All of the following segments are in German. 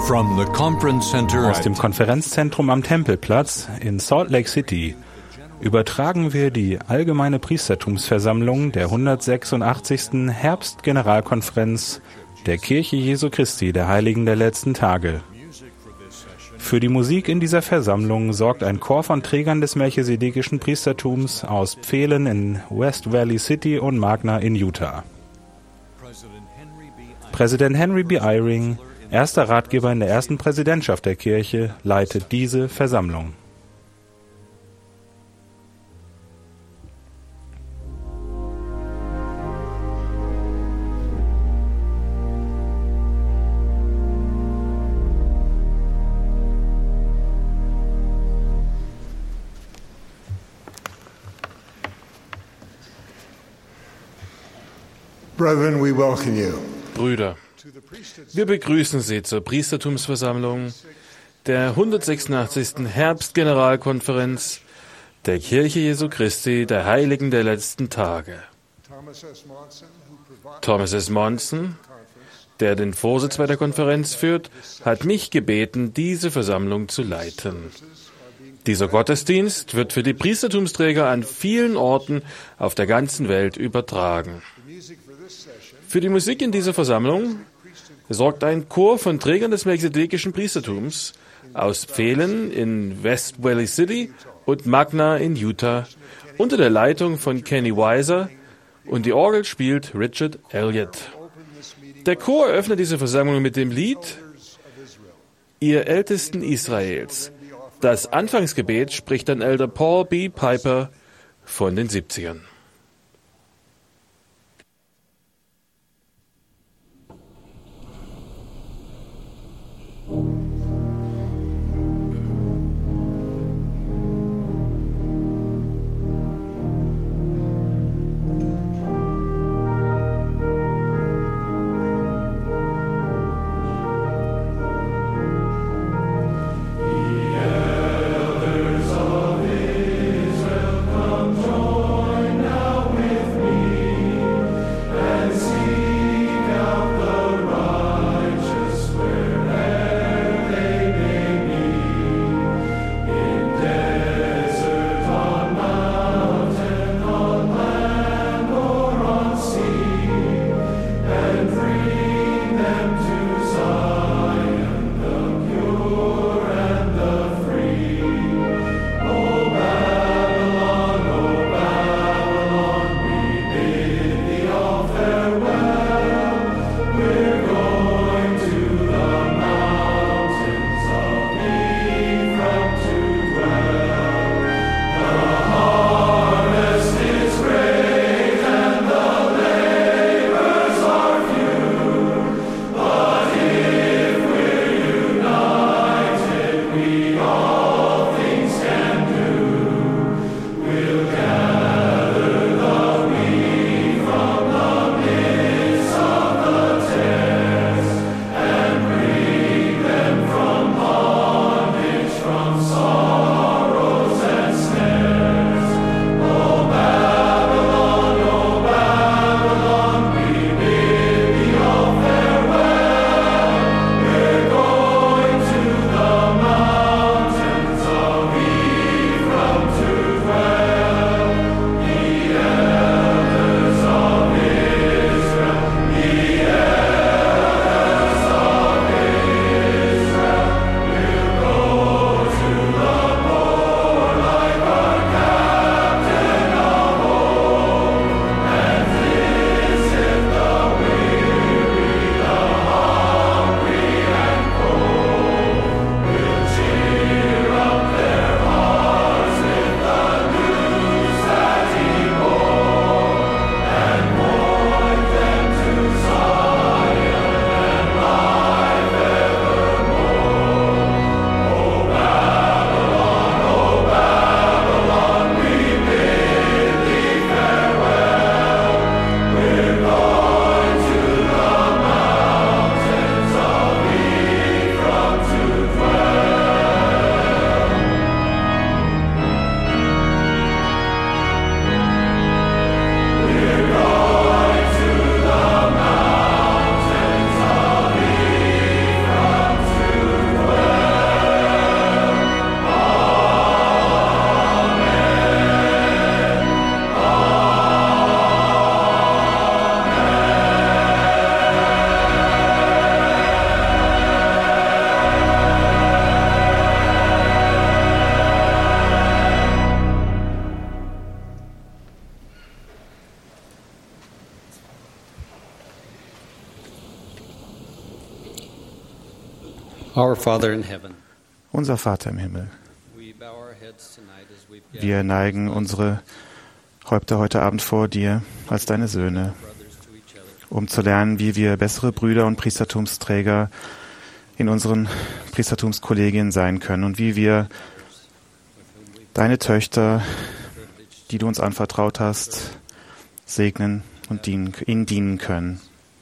From the Conference Center Aus dem Konferenzzentrum am Tempelplatz in Salt Lake City übertragen wir die Allgemeine Priestertumsversammlung der 186. Herbstgeneralkonferenz der Kirche Jesu Christi der Heiligen der letzten Tage. Für die Musik in dieser Versammlung sorgt ein Chor von Trägern des melchisedekischen Priestertums aus Pfählen in West Valley City und Magna in Utah. Präsident Henry B. Eyring, erster Ratgeber in der ersten Präsidentschaft der Kirche, leitet diese Versammlung. Brethren, we welcome you. Brüder, wir begrüßen Sie zur Priestertumsversammlung der 186. Herbstgeneralkonferenz der Kirche Jesu Christi der Heiligen der letzten Tage. Thomas S. Monson, der den Vorsitz bei der Konferenz führt, hat mich gebeten, diese Versammlung zu leiten. Dieser Gottesdienst wird für die Priestertumsträger an vielen Orten auf der ganzen Welt übertragen. Für die Musik in dieser Versammlung sorgt ein Chor von Trägern des melchisedekischen Priestertums aus Pfählen in West Valley City und Magna in Utah unter der Leitung von Kenny Weiser, und die Orgel spielt Richard Elliott. Der Chor eröffnet diese Versammlung mit dem Lied Ihr Ältesten Israels. Das Anfangsgebet spricht dann Elder Paul B. Piper von den 70ern. Elders of Israel, come join Our Father in heaven, Unser Vater im Himmel, we bow our heads tonight as we've wir gathered neigen unsere Häupter heute Abend vor dir als deine Söhne, brothers to each other. um zu lernen, wie wir bessere Brüder und Priestertumsträger in unseren Priestertumskollegien sein können und wie wir deine Töchter, die du uns anvertraut hast, segnen und ihnen dienen können.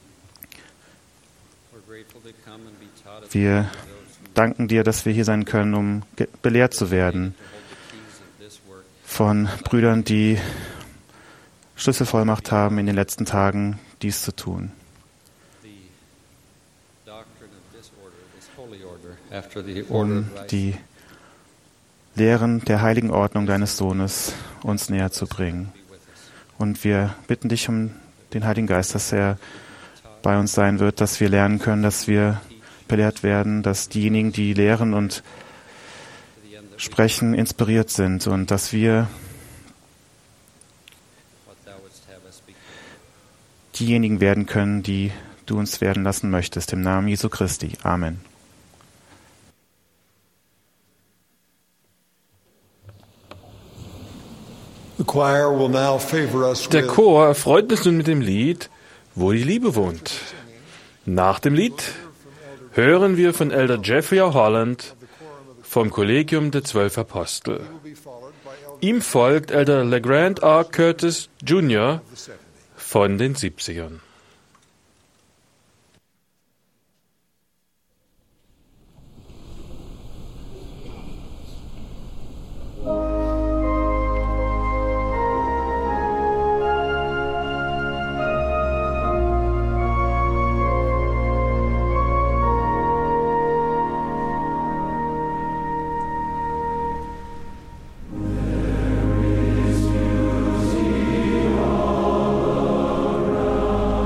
We're grateful to come and be taught of Wir those who danken dir, dass wir hier sein können, um belehrt zu werden hold the keys of this work. von Brüdern, die Schlüsselvollmacht haben, in den letzten Tagen dies zu tun. The doctrine of this order, this holy order, after the order Um of Christ, die Lehren der heiligen Ordnung deines Sohnes uns näher zu bringen. be with us. Und wir bitten dich um den Heiligen Geist, dass er bei uns sein wird, dass wir lernen können, dass wir belehrt werden, dass diejenigen, die lehren und To the end that we sprechen, inspiriert sind und dass wir what thou wouldst have us become. diejenigen werden können, die du uns werden lassen möchtest. Im Namen Jesu Christi. Amen. The choir will now favor us Der with Chor erfreut uns nun mit dem Lied Wo die Liebe wohnt. Nach dem Lied hören wir von Elder Jeffrey R. Holland vom Kollegium der 12 Apostel. Ihm folgt Elder LeGrand R. Curtis Jr. von den 70ern. There is music all around.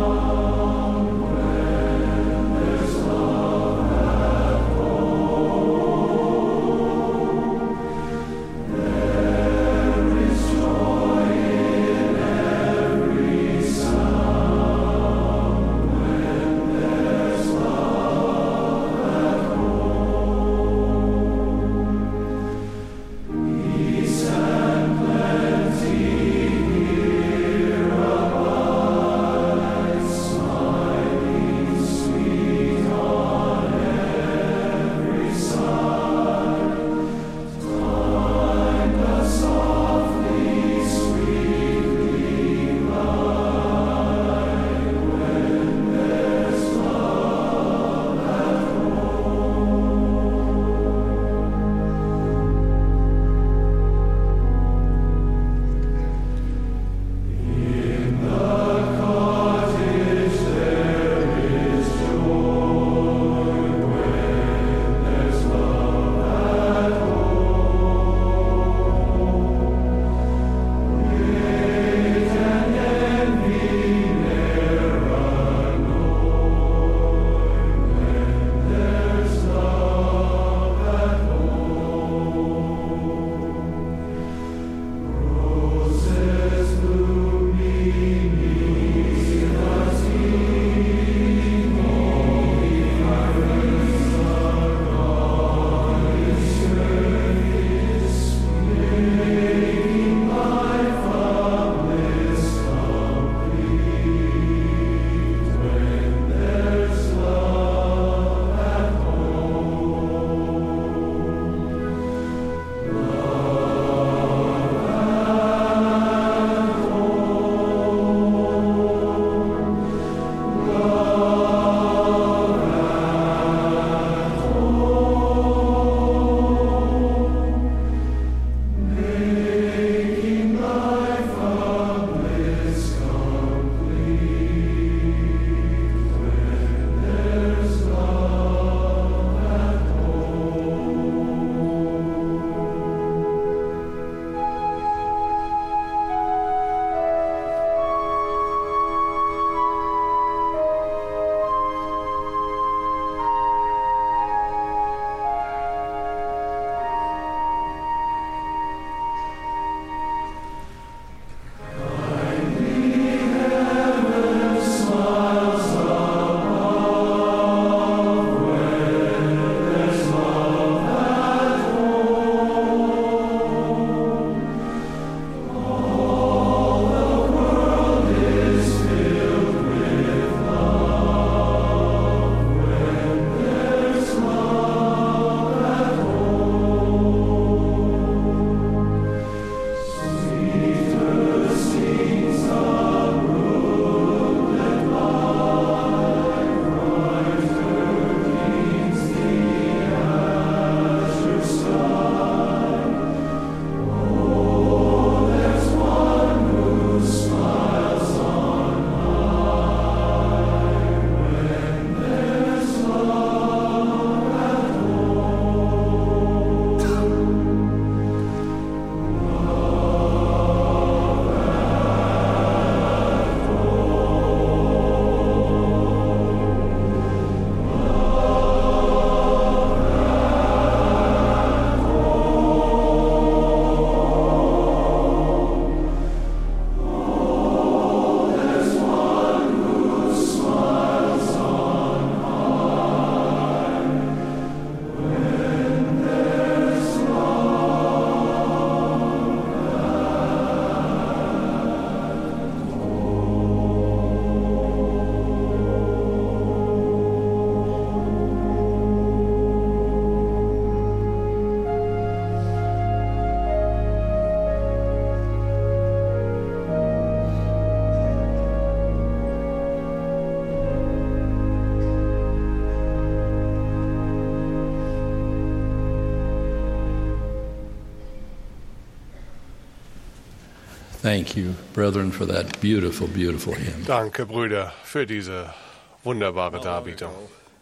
Thank you, brethren, for that beautiful, beautiful hymn. Danke, Brüder, für diese wunderbare Darbietung.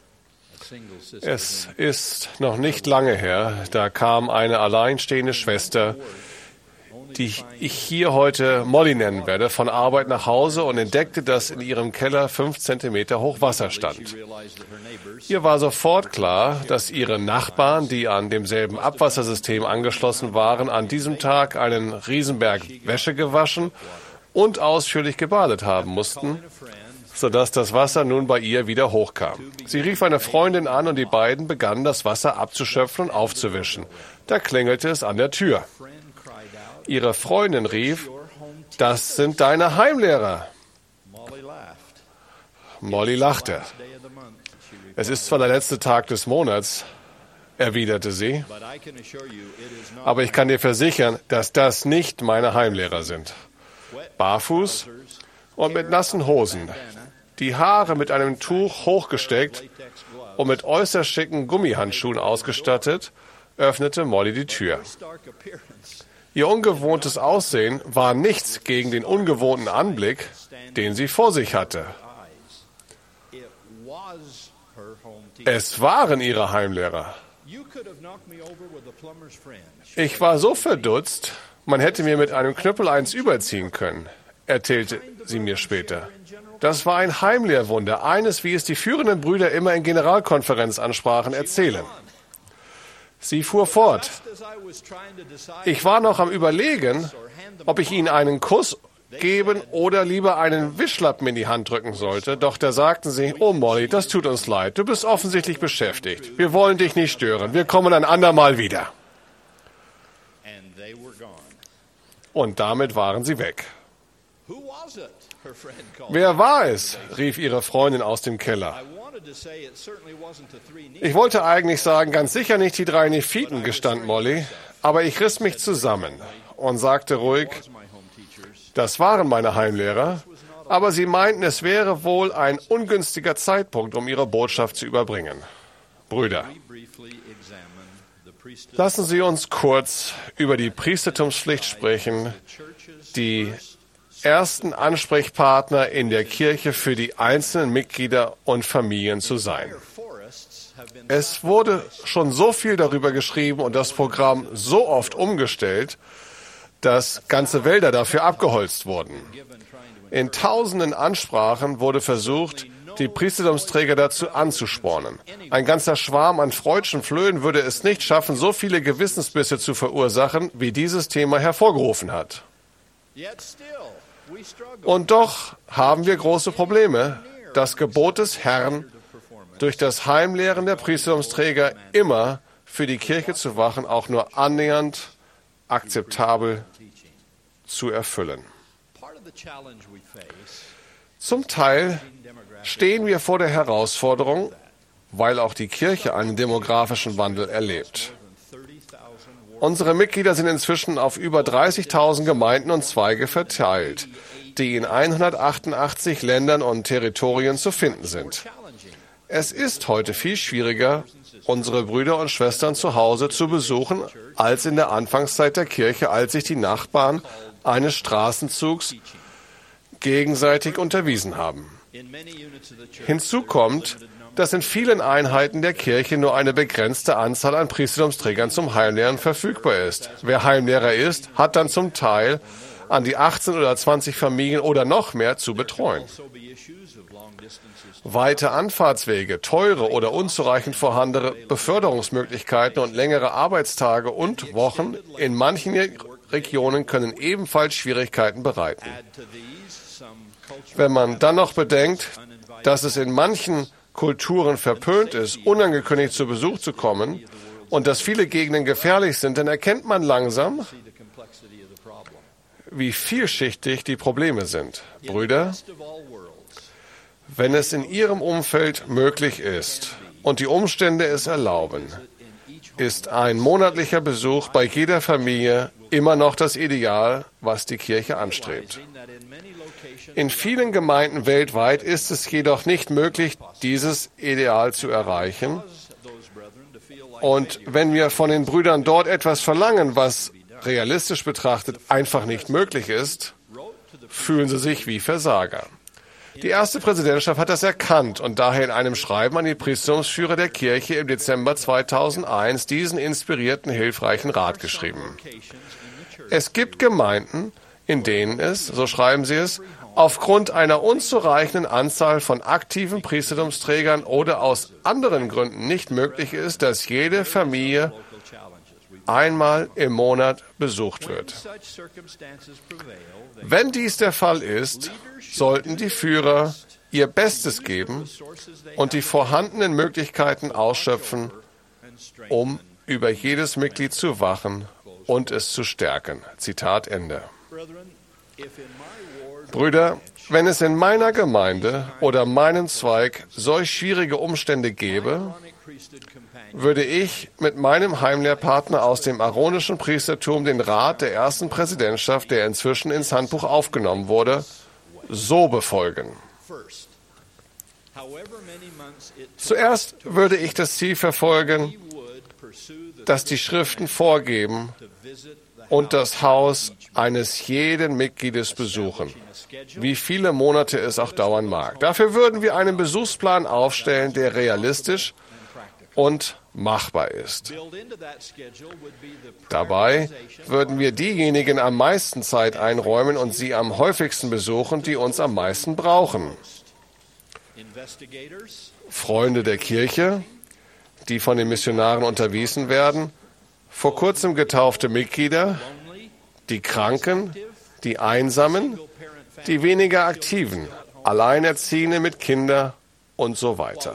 Es ist noch nicht lange her, da kam eine alleinstehende Schwester, die ich hier heute Molly nennen werde, von Arbeit nach Hause und entdeckte, dass in ihrem Keller 5 Zentimeter Hochwasser stand. Ihr war sofort klar, dass ihre Nachbarn, die an demselben Abwassersystem angeschlossen waren, an diesem Tag einen Riesenberg Wäsche gewaschen und ausführlich gebadet haben mussten, sodass das Wasser nun bei ihr wieder hochkam. Sie rief eine Freundin an und die beiden begannen, das Wasser abzuschöpfen und aufzuwischen. Da klingelte es an der Tür. Ihre Freundin rief, das sind deine Heimlehrer. Molly lachte. Es ist zwar der letzte Tag des Monats, erwiderte sie, aber ich kann dir versichern, dass das nicht meine Heimlehrer sind. Barfuß und mit nassen Hosen, die Haare mit einem Tuch hochgesteckt und mit äußerst schicken Gummihandschuhen ausgestattet, öffnete Molly die Tür. Ihr ungewohntes Aussehen war nichts gegen den ungewohnten Anblick, den sie vor sich hatte. Es waren ihre Heimlehrer. Ich war so verdutzt, man hätte mir mit einem Knüppel eins überziehen können, erzählte sie mir später. Das war ein Heimlehrwunder, eines, wie es die führenden Brüder immer in Generalkonferenzansprachen erzählen. Sie fuhr fort. Ich war noch am Überlegen, ob ich Ihnen einen Kuss geben oder lieber einen Wischlappen in die Hand drücken sollte. Doch da sagten sie, oh Molly, das tut uns leid. Du bist offensichtlich beschäftigt. Wir wollen dich nicht stören. Wir kommen ein andermal wieder. Und damit waren sie weg. Wer war es? Rief ihre Freundin aus dem Keller. Ich wollte eigentlich sagen, ganz sicher nicht die 3 Nephiten, gestand Molly, aber ich riss mich zusammen und sagte ruhig, das waren meine Heimlehrer, aber sie meinten, es wäre wohl ein ungünstiger Zeitpunkt, um ihre Botschaft zu überbringen. Brüder, lassen Sie uns kurz über die Priestertumspflicht sprechen, die ersten Ansprechpartner in der Kirche für die einzelnen Mitglieder und Familien zu sein. Es wurde schon so viel darüber geschrieben und das Programm so oft umgestellt, dass ganze Wälder dafür abgeholzt wurden. In tausenden Ansprachen wurde versucht, die Priestertumsträger dazu anzuspornen. Ein ganzer Schwarm an freudschen Flöhen würde es nicht schaffen, so viele Gewissensbisse zu verursachen, wie dieses Thema hervorgerufen hat. Und doch haben wir große Probleme, das Gebot des Herrn durch das Heimlehren der Priestertumsträger immer für die Kirche zu wachen, auch nur annähernd akzeptabel zu erfüllen. Zum Teil stehen wir vor der Herausforderung, weil auch die Kirche einen demografischen Wandel erlebt. Unsere Mitglieder sind inzwischen auf über 30.000 Gemeinden und Zweige verteilt, die in 188 Ländern und Territorien zu finden sind. Es ist heute viel schwieriger, unsere Brüder und Schwestern zu Hause zu besuchen, als in der Anfangszeit der Kirche, als sich die Nachbarn eines Straßenzugs gegenseitig unterwiesen haben. Hinzu kommt, dass in vielen Einheiten der Kirche nur eine begrenzte Anzahl an Priestertumsträgern zum Heimlehren verfügbar ist. Wer Heimlehrer ist, hat dann zum Teil an die 18 oder 20 Familien oder noch mehr zu betreuen. Weite Anfahrtswege, teure oder unzureichend vorhandene Beförderungsmöglichkeiten und längere Arbeitstage und Wochen in manchen Regionen können ebenfalls Schwierigkeiten bereiten. Wenn man dann noch bedenkt, dass es in manchen Kulturen verpönt ist, unangekündigt zu Besuch zu kommen und dass viele Gegenden gefährlich sind, dann erkennt man langsam, wie vielschichtig die Probleme sind. Brüder, wenn es in Ihrem Umfeld möglich ist und die Umstände es erlauben, ist ein monatlicher Besuch bei jeder Familie immer noch das Ideal, was die Kirche anstrebt. In vielen Gemeinden weltweit ist es jedoch nicht möglich, dieses Ideal zu erreichen. Und wenn wir von den Brüdern dort etwas verlangen, was realistisch betrachtet einfach nicht möglich ist, fühlen sie sich wie Versager. Die erste Präsidentschaft hat das erkannt und daher in einem Schreiben an die Priestertumsführer der Kirche im Dezember 2001 diesen inspirierten, hilfreichen Rat geschrieben. Es gibt Gemeinden, in denen es, so schreiben sie es, aufgrund einer unzureichenden Anzahl von aktiven Priestertumsträgern oder aus anderen Gründen nicht möglich ist, dass jede Familie einmal im Monat besucht wird. Wenn dies der Fall ist, sollten die Führer ihr Bestes geben und die vorhandenen Möglichkeiten ausschöpfen, um über jedes Mitglied zu wachen und es zu stärken. Zitat Ende. Brüder, wenn es in meiner Gemeinde oder meinem Zweig solch schwierige Umstände gäbe, würde ich mit meinem Heimlehrpartner aus dem aaronischen Priestertum den Rat der ersten Präsidentschaft, der inzwischen ins Handbuch aufgenommen wurde, so befolgen. Zuerst würde ich das Ziel verfolgen, das die Schriften vorgeben und das Haus eines jeden Mitgliedes besuchen, wie viele Monate es auch dauern mag. Dafür würden wir einen Besuchsplan aufstellen, der realistisch und machbar ist. Dabei würden wir diejenigen am meisten Zeit einräumen und sie am häufigsten besuchen, die uns am meisten brauchen. Freunde der Kirche, die von den Missionaren unterwiesen werden, vor kurzem getaufte Mitglieder, die Kranken, die Einsamen, die weniger Aktiven, Alleinerziehende mit Kindern und so weiter.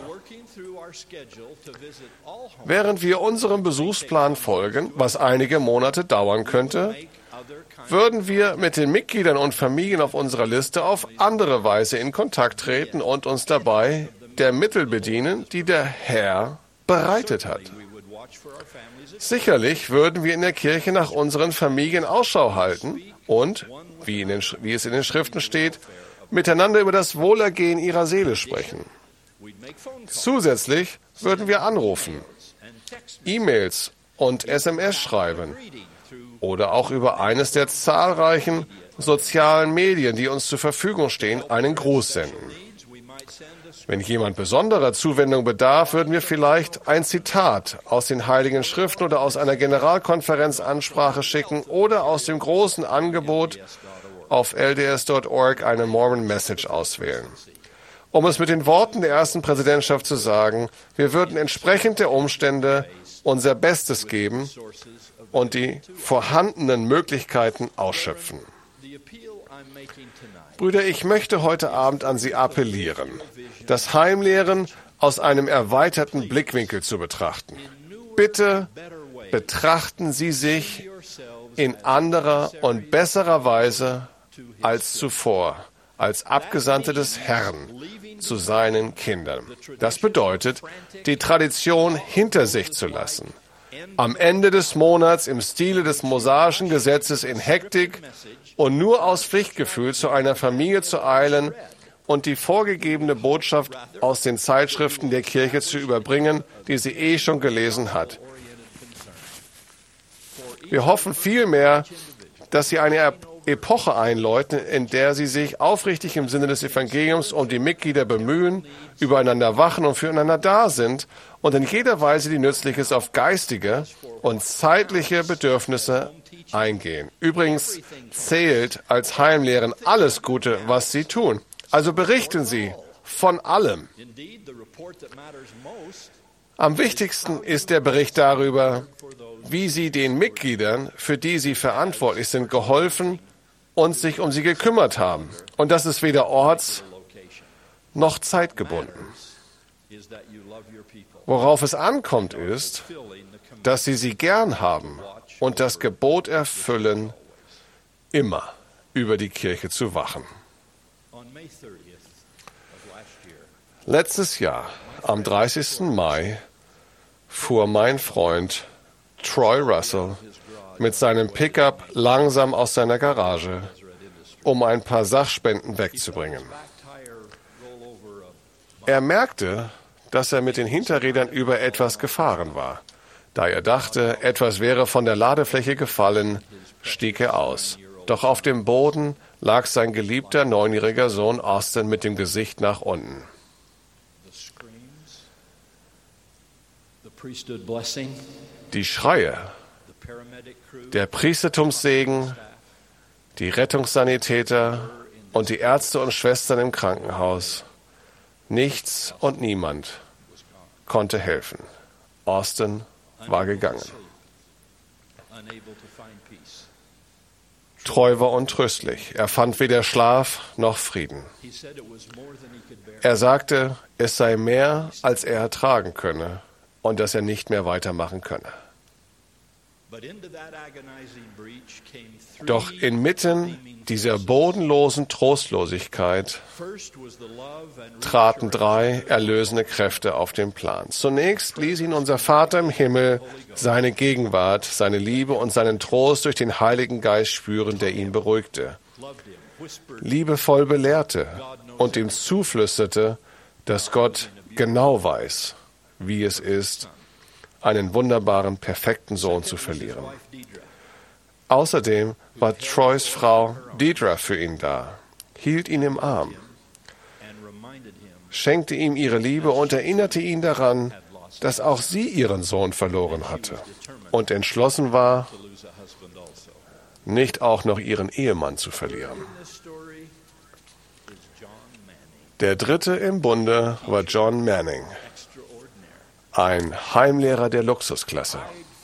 Während wir unserem Besuchsplan folgen, was einige Monate dauern könnte, würden wir mit den Mitgliedern und Familien auf unserer Liste auf andere Weise in Kontakt treten und uns dabei der Mittel bedienen, die der Herr bereitet hat. Sicherlich würden wir in der Kirche nach unseren Familien Ausschau halten und, wie es in den Schriften steht, miteinander über das Wohlergehen ihrer Seele sprechen. Zusätzlich würden wir anrufen, E-Mails und SMS schreiben oder auch über eines der zahlreichen sozialen Medien, die uns zur Verfügung stehen, einen Gruß senden. Wenn jemand besonderer Zuwendung bedarf, würden wir vielleicht ein Zitat aus den Heiligen Schriften oder aus einer Generalkonferenzansprache schicken oder aus dem großen Angebot auf LDS.org eine Mormon Message auswählen. Um es mit den Worten der ersten Präsidentschaft zu sagen, wir würden entsprechend der Umstände unser Bestes geben und die vorhandenen Möglichkeiten ausschöpfen. Brüder, ich möchte heute Abend an Sie appellieren, das Heimlehren aus einem erweiterten Blickwinkel zu betrachten. Bitte betrachten Sie sich in anderer und besserer Weise als zuvor, als Abgesandte des Herrn zu seinen Kindern. Das bedeutet, die Tradition hinter sich zu lassen. Am Ende des Monats im Stile des mosaischen Gesetzes in Hektik und nur aus Pflichtgefühl zu einer Familie zu eilen und die vorgegebene Botschaft aus den Zeitschriften der Kirche zu überbringen, die sie schon gelesen hat. Wir hoffen vielmehr, dass sie eine Epoche einläuten, in der sie sich aufrichtig im Sinne des Evangeliums um die Mitglieder bemühen, übereinander wachen und füreinander da sind und in jeder Weise, die nützlich ist, auf geistige und zeitliche Bedürfnisse eingehen. Übrigens zählt als Heimlehren alles Gute, was sie tun. Also berichten Sie von allem. Am wichtigsten ist der Bericht darüber, wie Sie den Mitgliedern, für die Sie verantwortlich sind, geholfen und sich um sie gekümmert haben. Und das ist weder orts- noch zeitgebunden. Worauf es ankommt, ist, dass Sie gern haben und das Gebot erfüllen, immer über die Kirche zu wachen. Letztes Jahr, am 30. Mai, fuhr mein Freund Troy Russell mit seinem Pickup langsam aus seiner Garage, um ein paar Sachspenden wegzubringen. Er merkte, dass er mit den Hinterrädern über etwas gefahren war. Da er dachte, etwas wäre von der Ladefläche gefallen, stieg er aus. Doch auf dem Boden lag sein geliebter 9-jähriger Sohn Austin mit dem Gesicht nach unten. Die Schreie, der Priestertumssegen, die Rettungssanitäter und die Ärzte und Schwestern im Krankenhaus. Nichts und niemand konnte helfen. Austin war gegangen. Treu war untröstlich. Er fand weder Schlaf noch Frieden. Er sagte, es sei mehr, als er ertragen könne und dass er nicht mehr weitermachen könne. Doch inmitten dieser bodenlosen Trostlosigkeit traten 3 erlösende Kräfte auf den Plan. Zunächst ließ ihn unser Vater im Himmel seine Gegenwart, seine Liebe und seinen Trost durch den Heiligen Geist spüren, der ihn beruhigte, liebevoll belehrte und ihm zuflüsterte, dass Gott genau weiß, wie es ist, einen wunderbaren, perfekten Sohn zu verlieren. Außerdem war Troys Frau Deidre für ihn da, hielt ihn im Arm, schenkte ihm ihre Liebe und erinnerte ihn daran, dass auch sie ihren Sohn verloren hatte und entschlossen war, nicht auch noch ihren Ehemann zu verlieren. Der dritte im Bunde war John Manning, ein Heimlehrer der Luxusklasse.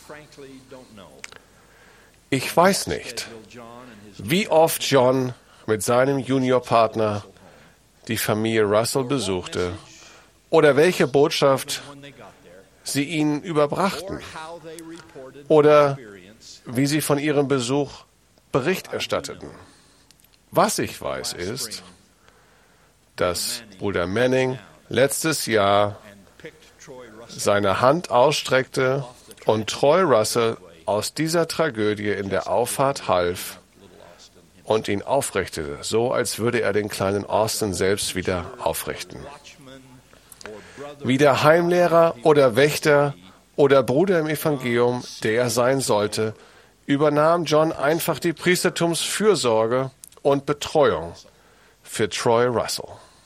Ich weiß nicht, wie oft John mit seinem Juniorpartner die Familie Russell besuchte oder welche Botschaft sie ihnen überbrachten oder wie sie von ihrem Besuch Bericht erstatteten. Was ich weiß ist, dass Bruder Manning letztes Jahr seine Hand ausstreckte und Troy Russell aus dieser Tragödie in der Auffahrt half und ihn aufrichtete, so als würde er den kleinen Austin selbst wieder aufrichten. Wie der Heimlehrer oder Wächter oder Bruder im Evangelium, der er sein sollte, übernahm John einfach die Priestertumsfürsorge und Betreuung für Troy Russell.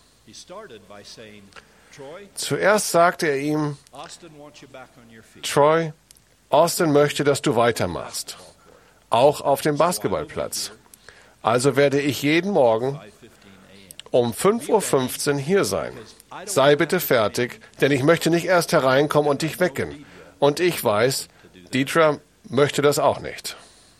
Zuerst sagte er ihm, Troy, Austin möchte, dass du weitermachst, auch auf dem Basketballplatz. Also werde ich jeden Morgen um 5:15 Uhr hier sein. Sei bitte fertig, denn ich möchte nicht erst hereinkommen und dich wecken. Und ich weiß, Deidre möchte das auch nicht.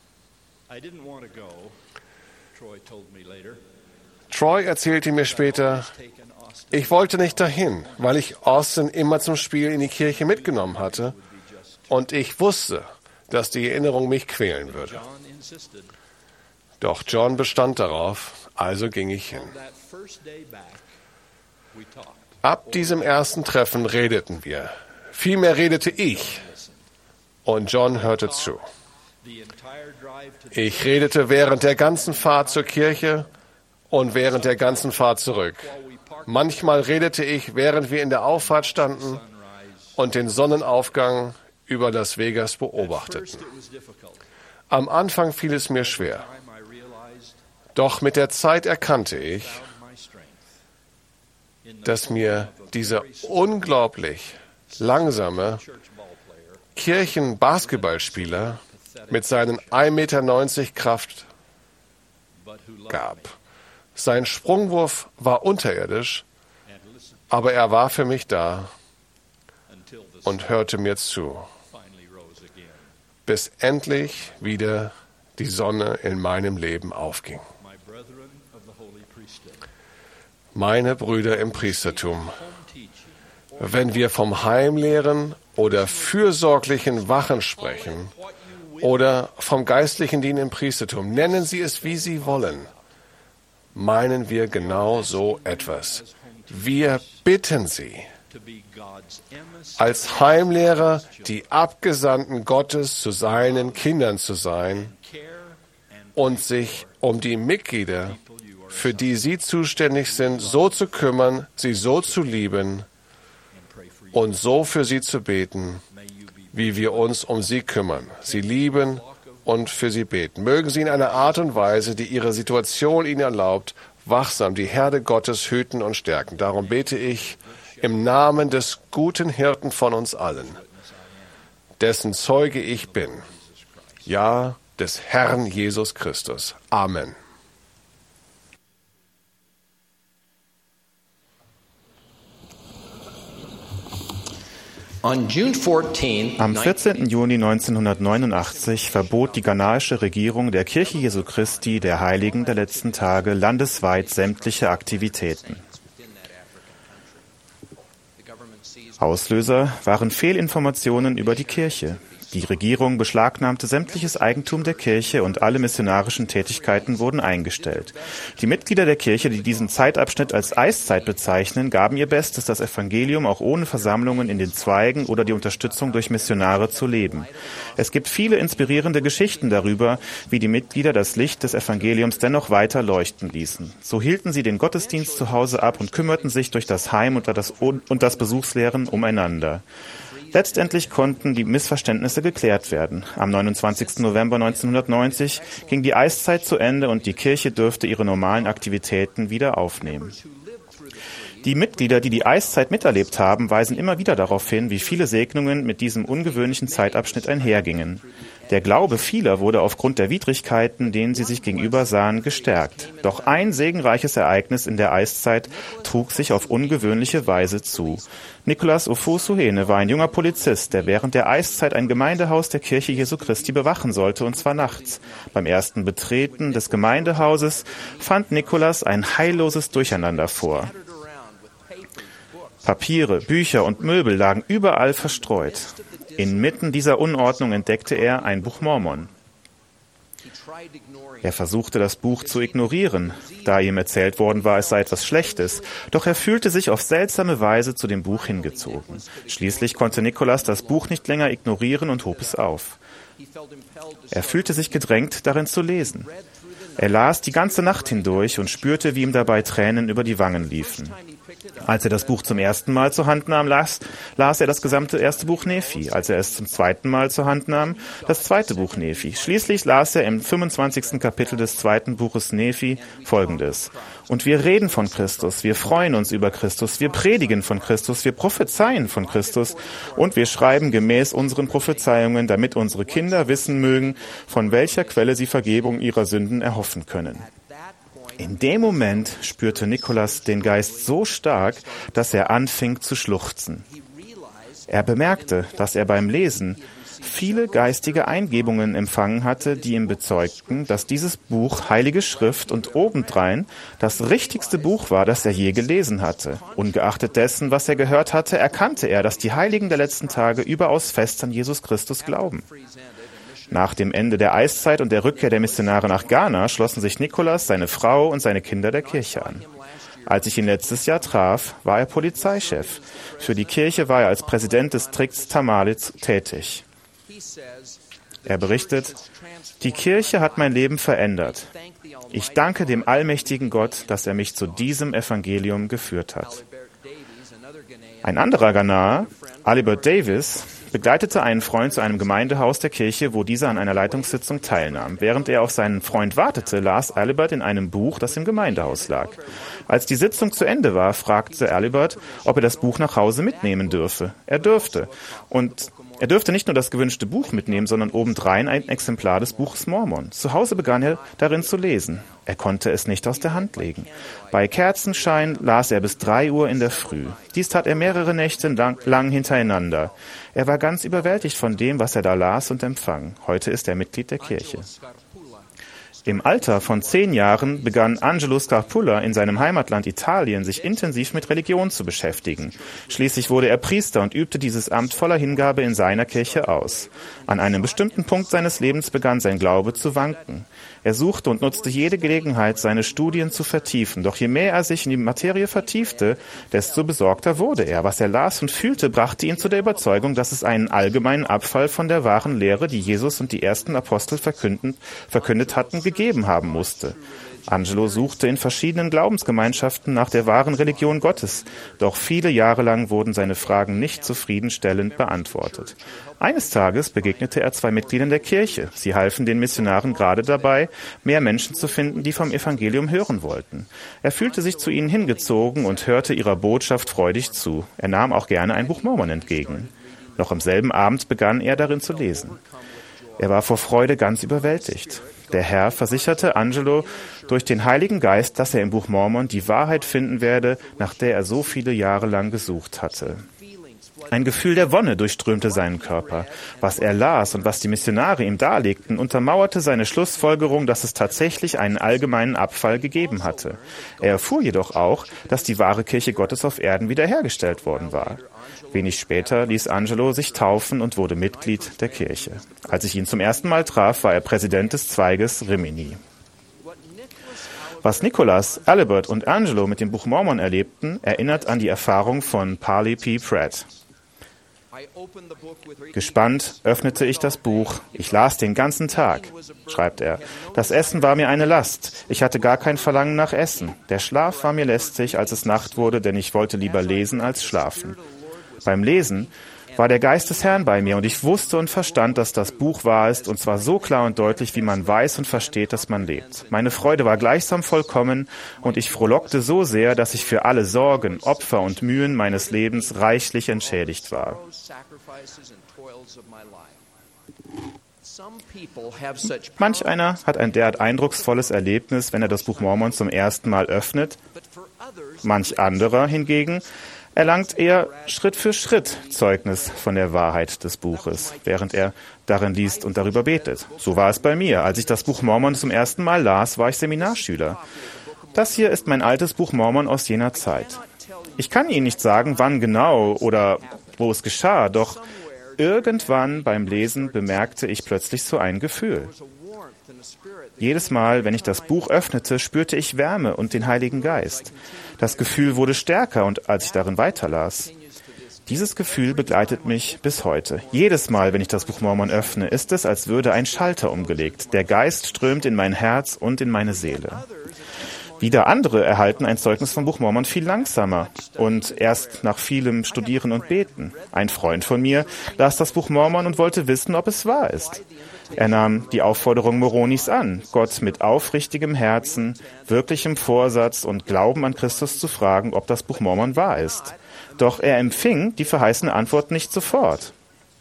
Troy erzählte mir später, ich wollte nicht dahin, weil ich Austin immer zum Spiel in die Kirche mitgenommen hatte und ich wusste, dass die Erinnerung mich quälen würde. Doch John bestand darauf, also ging ich hin. Ab diesem ersten Treffen redeten wir. Vielmehr redete ich und John hörte zu. Ich redete während der ganzen Fahrt zur Kirche und während der ganzen Fahrt zurück. Manchmal redete ich, während wir in der Auffahrt standen und den Sonnenaufgang über Las Vegas beobachteten. Am Anfang fiel es mir schwer. Doch mit der Zeit erkannte ich, dass mir dieser unglaublich langsame Kirchen-Basketballspieler mit seinen 1,90 Meter Kraft gab. Sein Sprungwurf war unterirdisch, aber er war für mich da und hörte mir zu, bis endlich wieder die Sonne in meinem Leben aufging. Meine Brüder im Priestertum, wenn wir vom Heimlehren oder fürsorglichen Wachen sprechen oder vom geistlichen Dienst im Priestertum, nennen Sie es, wie Sie wollen, meinen wir genau so etwas. Wir bitten Sie, als Heimlehrer die Abgesandten Gottes zu seinen Kindern zu sein und sich um die Mitglieder, für die Sie zuständig sind, so zu kümmern, sie so zu lieben und so für sie zu beten, wie wir uns um sie kümmern, sie lieben und für sie beten. Mögen sie in einer Art und Weise, die ihre Situation ihnen erlaubt, wachsam die Herde Gottes hüten und stärken. Darum bete ich im Namen des guten Hirten von uns allen, dessen Zeuge ich bin, ja, des Herrn Jesus Christus. Amen. Am 14. Juni 1989 verbot die ghanaische Regierung der Kirche Jesu Christi der Heiligen der letzten Tage landesweit sämtliche Aktivitäten. Auslöser waren Fehlinformationen über die Kirche. Die Regierung beschlagnahmte sämtliches Eigentum der Kirche und alle missionarischen Tätigkeiten wurden eingestellt. Die Mitglieder der Kirche, die diesen Zeitabschnitt als Eiszeit bezeichnen, gaben ihr Bestes, das Evangelium auch ohne Versammlungen in den Zweigen oder die Unterstützung durch Missionare zu leben. Es gibt viele inspirierende Geschichten darüber, wie die Mitglieder das Licht des Evangeliums dennoch weiter leuchten ließen. So hielten sie den Gottesdienst zu Hause ab und kümmerten sich durch das Heim und das Besuchslehren umeinander. Letztendlich konnten die Missverständnisse geklärt werden. Am 29. November 1990 ging die Eiszeit zu Ende und die Kirche durfte ihre normalen Aktivitäten wieder aufnehmen. Die Mitglieder, die die Eiszeit miterlebt haben, weisen immer wieder darauf hin, wie viele Segnungen mit diesem ungewöhnlichen Zeitabschnitt einhergingen. Der Glaube vieler wurde aufgrund der Widrigkeiten, denen sie sich gegenüber sahen, gestärkt. Doch ein segenreiches Ereignis in der Eiszeit trug sich auf ungewöhnliche Weise zu. Nicholas Ofosuhene war ein junger Polizist, der während der Eiszeit ein Gemeindehaus der Kirche Jesu Christi bewachen sollte, und zwar nachts. Beim ersten Betreten des Gemeindehauses fand Nicholas ein heilloses Durcheinander vor. Papiere, Bücher und Möbel lagen überall verstreut. Inmitten dieser Unordnung entdeckte er ein Buch Mormon. Er versuchte, das Buch zu ignorieren, da ihm erzählt worden war, es sei etwas Schlechtes, doch er fühlte sich auf seltsame Weise zu dem Buch hingezogen. Schließlich konnte Nicholas das Buch nicht länger ignorieren und hob es auf. Er fühlte sich gedrängt, darin zu lesen. Er las die ganze Nacht hindurch und spürte, wie ihm dabei Tränen über die Wangen liefen. Als er das Buch zum ersten Mal zur Hand nahm, las er das gesamte erste Buch Nephi. Als er es zum zweiten Mal zur Hand nahm, das zweite Buch Nephi. Schließlich las er im 25. Kapitel des zweiten Buches Nephi Folgendes: Und wir reden von Christus, wir freuen uns über Christus, wir predigen von Christus, wir prophezeien von Christus und wir schreiben gemäß unseren Prophezeiungen, damit unsere Kinder wissen mögen, von welcher Quelle sie Vergebung ihrer Sünden erhoffen können. In dem Moment spürte Nicholas den Geist so stark, dass er anfing zu schluchzen. Er bemerkte, dass er beim Lesen viele geistige Eingebungen empfangen hatte, die ihm bezeugten, dass dieses Buch Heilige Schrift und obendrein das richtigste Buch war, das er je gelesen hatte. Ungeachtet dessen, was er gehört hatte, erkannte er, dass die Heiligen der letzten Tage überaus fest an Jesus Christus glauben. Nach dem Ende der Eiszeit und der Rückkehr der Missionare nach Ghana schlossen sich Nicholas, seine Frau und seine Kinder der Kirche an. Als ich ihn letztes Jahr traf, war er Polizeichef. Für die Kirche war er als Präsident des Distrikts Tamale tätig. Er berichtet: Die Kirche hat mein Leben verändert. Ich danke dem allmächtigen Gott, dass er mich zu diesem Evangelium geführt hat. Ein anderer Ghanaer, Alibert Davis, begleitete einen Freund zu einem Gemeindehaus der Kirche, wo dieser an einer Leitungssitzung teilnahm. Während er auf seinen Freund wartete, las Alibert in einem Buch, das im Gemeindehaus lag. Als die Sitzung zu Ende war, fragte Alibert, ob er das Buch nach Hause mitnehmen dürfe. Er dürfte. Und er dürfte nicht nur das gewünschte Buch mitnehmen, sondern obendrein ein Exemplar des Buches Mormon. Zu Hause begann er darin zu lesen. Er konnte es nicht aus der Hand legen. Bei Kerzenschein las er bis 3 Uhr in der Früh. Dies tat er mehrere Nächte lang hintereinander. Er war ganz überwältigt von dem, was er da las und empfang. Heute ist er Mitglied der Kirche. Im Alter von 10 Jahren begann Angelo Scarpulla in seinem Heimatland Italien sich intensiv mit Religion zu beschäftigen. Schließlich wurde er Priester und übte dieses Amt voller Hingabe in seiner Kirche aus. An einem bestimmten Punkt seines Lebens begann sein Glaube zu wanken. Er suchte und nutzte jede Gelegenheit, seine Studien zu vertiefen. Doch je mehr er sich in die Materie vertiefte, desto besorgter wurde er. Was er las und fühlte, brachte ihn zu der Überzeugung, dass es einen allgemeinen Abfall von der wahren Lehre, die Jesus und die ersten Apostel verkündet hatten, gegeben haben musste. Angelo suchte in verschiedenen Glaubensgemeinschaften nach der wahren Religion Gottes, doch viele Jahre lang wurden seine Fragen nicht zufriedenstellend beantwortet. Eines Tages begegnete er 2 Mitgliedern der Kirche. Sie halfen den Missionaren gerade dabei, mehr Menschen zu finden, die vom Evangelium hören wollten. Er fühlte sich zu ihnen hingezogen und hörte ihrer Botschaft freudig zu. Er nahm auch gerne ein Buch Mormon entgegen. Noch am selben Abend begann er darin zu lesen. Er war vor Freude ganz überwältigt. Der Herr versicherte Angelo durch den Heiligen Geist, dass er im Buch Mormon die Wahrheit finden werde, nach der er so viele Jahre lang gesucht hatte. Ein Gefühl der Wonne durchströmte seinen Körper. Was er las und was die Missionare ihm darlegten, untermauerte seine Schlussfolgerung, dass es tatsächlich einen allgemeinen Abfall gegeben hatte. Er erfuhr jedoch auch, dass die wahre Kirche Gottes auf Erden wiederhergestellt worden war. Wenig später ließ Angelo sich taufen und wurde Mitglied der Kirche. Als ich ihn zum ersten Mal traf, war er Präsident des Zweiges Rimini. Was Nicholas, Albert und Angelo mit dem Buch Mormon erlebten, erinnert an die Erfahrung von Parley P. Pratt. Gespannt öffnete ich das Buch. Ich las den ganzen Tag, schreibt er. Das Essen war mir eine Last. Ich hatte gar kein Verlangen nach Essen. Der Schlaf war mir lästig, als es Nacht wurde, denn ich wollte lieber lesen als schlafen. Beim Lesen war der Geist des Herrn bei mir und ich wusste und verstand, dass das Buch wahr ist, und zwar so klar und deutlich, wie man weiß und versteht, dass man lebt. Meine Freude war gleichsam vollkommen und ich frohlockte so sehr, dass ich für alle Sorgen, Opfer und Mühen meines Lebens reichlich entschädigt war. Manch einer hat ein derart eindrucksvolles Erlebnis, wenn er das Buch Mormon zum ersten Mal öffnet. Manch anderer hingegen erlangt er Schritt für Schritt Zeugnis von der Wahrheit des Buches, während er darin liest und darüber betet. So war es bei mir. Als ich das Buch Mormon zum ersten Mal las, war ich Seminarschüler. Das hier ist mein altes Buch Mormon aus jener Zeit. Ich kann Ihnen nicht sagen, wann genau oder wo es geschah, doch irgendwann beim Lesen bemerkte ich plötzlich so ein Gefühl. Jedes Mal, wenn ich das Buch öffnete, spürte ich Wärme und den Heiligen Geist. Das Gefühl wurde stärker, und als ich darin weiterlas. Dieses Gefühl begleitet mich bis heute. Jedes Mal, wenn ich das Buch Mormon öffne, ist es, als würde ein Schalter umgelegt. Der Geist strömt in mein Herz und in meine Seele. Wieder andere erhalten ein Zeugnis vom Buch Mormon viel langsamer und erst nach vielem Studieren und Beten. Ein Freund von mir las das Buch Mormon und wollte wissen, ob es wahr ist. Er nahm die Aufforderung Moronis an, Gott mit aufrichtigem Herzen, wirklichem Vorsatz und Glauben an Christus zu fragen, ob das Buch Mormon wahr ist. Doch er empfing die verheißene Antwort nicht sofort.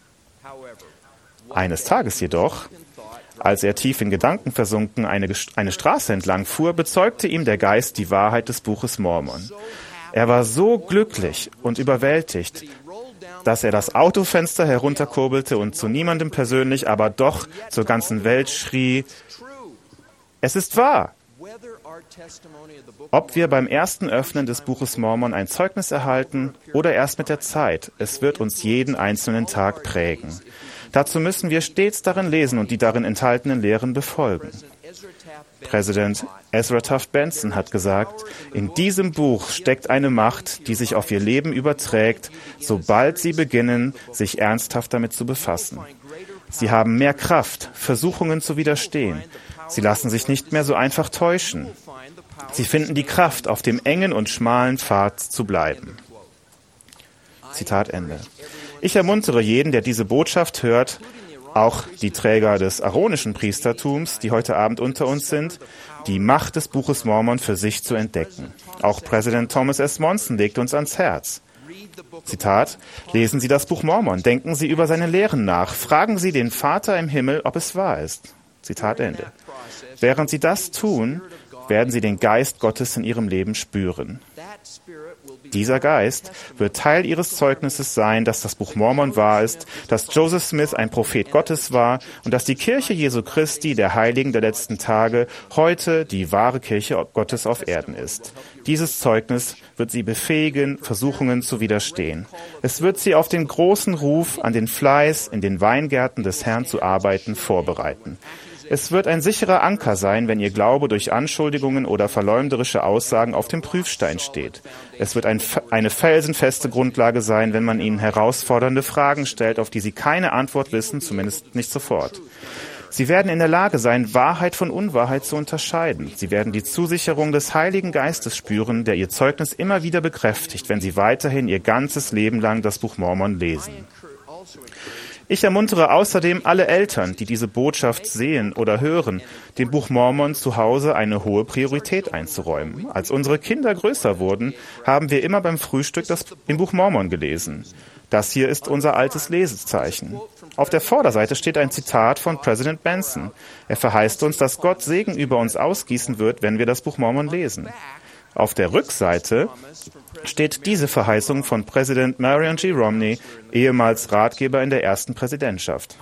Eines Tages jedoch, als er tief in Gedanken versunken eine Straße entlang fuhr, bezeugte ihm der Geist die Wahrheit des Buches Mormon. Er war so glücklich und überwältigt, dass er das Autofenster herunterkurbelte und zu niemandem persönlich, aber doch zur ganzen Welt schrie: Es ist wahr! Ob wir beim ersten Öffnen des Buches Mormon ein Zeugnis erhalten oder erst mit der Zeit, es wird uns jeden einzelnen Tag prägen. Dazu müssen wir stets darin lesen und die darin enthaltenen Lehren befolgen. Präsident Ezra Taft Benson hat gesagt, in diesem Buch steckt eine Macht, die sich auf ihr Leben überträgt, sobald sie beginnen, sich ernsthaft damit zu befassen. Sie haben mehr Kraft, Versuchungen zu widerstehen. Sie lassen sich nicht mehr so einfach täuschen. Sie finden die Kraft, auf dem engen und schmalen Pfad zu bleiben. Zitat Ende. Ich ermuntere jeden, der diese Botschaft hört, auch die Träger des aaronischen Priestertums, die heute Abend unter uns sind, die Macht des Buches Mormon für sich zu entdecken. Auch Präsident Thomas S. Monson legt uns ans Herz. Zitat: Lesen Sie das Buch Mormon, denken Sie über seine Lehren nach, fragen Sie den Vater im Himmel, ob es wahr ist. Zitat Ende. Während Sie das tun, werden Sie den Geist Gottes in Ihrem Leben spüren. Dieser Geist wird Teil Ihres Zeugnisses sein, dass das Buch Mormon wahr ist, dass Joseph Smith ein Prophet Gottes war und dass die Kirche Jesu Christi, der Heiligen der letzten Tage, heute die wahre Kirche Gottes auf Erden ist. Dieses Zeugnis wird Sie befähigen, Versuchungen zu widerstehen. Es wird Sie auf den großen Ruf an den Fleiß, in den Weingärten des Herrn zu arbeiten, vorbereiten. Es wird ein sicherer Anker sein, wenn Ihr Glaube durch Anschuldigungen oder verleumderische Aussagen auf dem Prüfstein steht. Es wird eine felsenfeste Grundlage sein, wenn man Ihnen herausfordernde Fragen stellt, auf die Sie keine Antwort wissen, zumindest nicht sofort. Sie werden in der Lage sein, Wahrheit von Unwahrheit zu unterscheiden. Sie werden die Zusicherung des Heiligen Geistes spüren, der ihr Zeugnis immer wieder bekräftigt, wenn sie weiterhin ihr ganzes Leben lang das Buch Mormon lesen. Ich ermuntere außerdem alle Eltern, die diese Botschaft sehen oder hören, dem Buch Mormon zu Hause eine hohe Priorität einzuräumen. Als unsere Kinder größer wurden, haben wir immer beim Frühstück im Buch Mormon gelesen. Das hier ist unser altes Lesezeichen. Auf der Vorderseite steht ein Zitat von Präsident Benson. Er verheißt uns, dass Gott Segen über uns ausgießen wird, wenn wir das Buch Mormon lesen. Auf der Rückseite steht diese Verheißung von Präsident Marion G. Romney, ehemals Ratgeber in der ersten Präsidentschaft.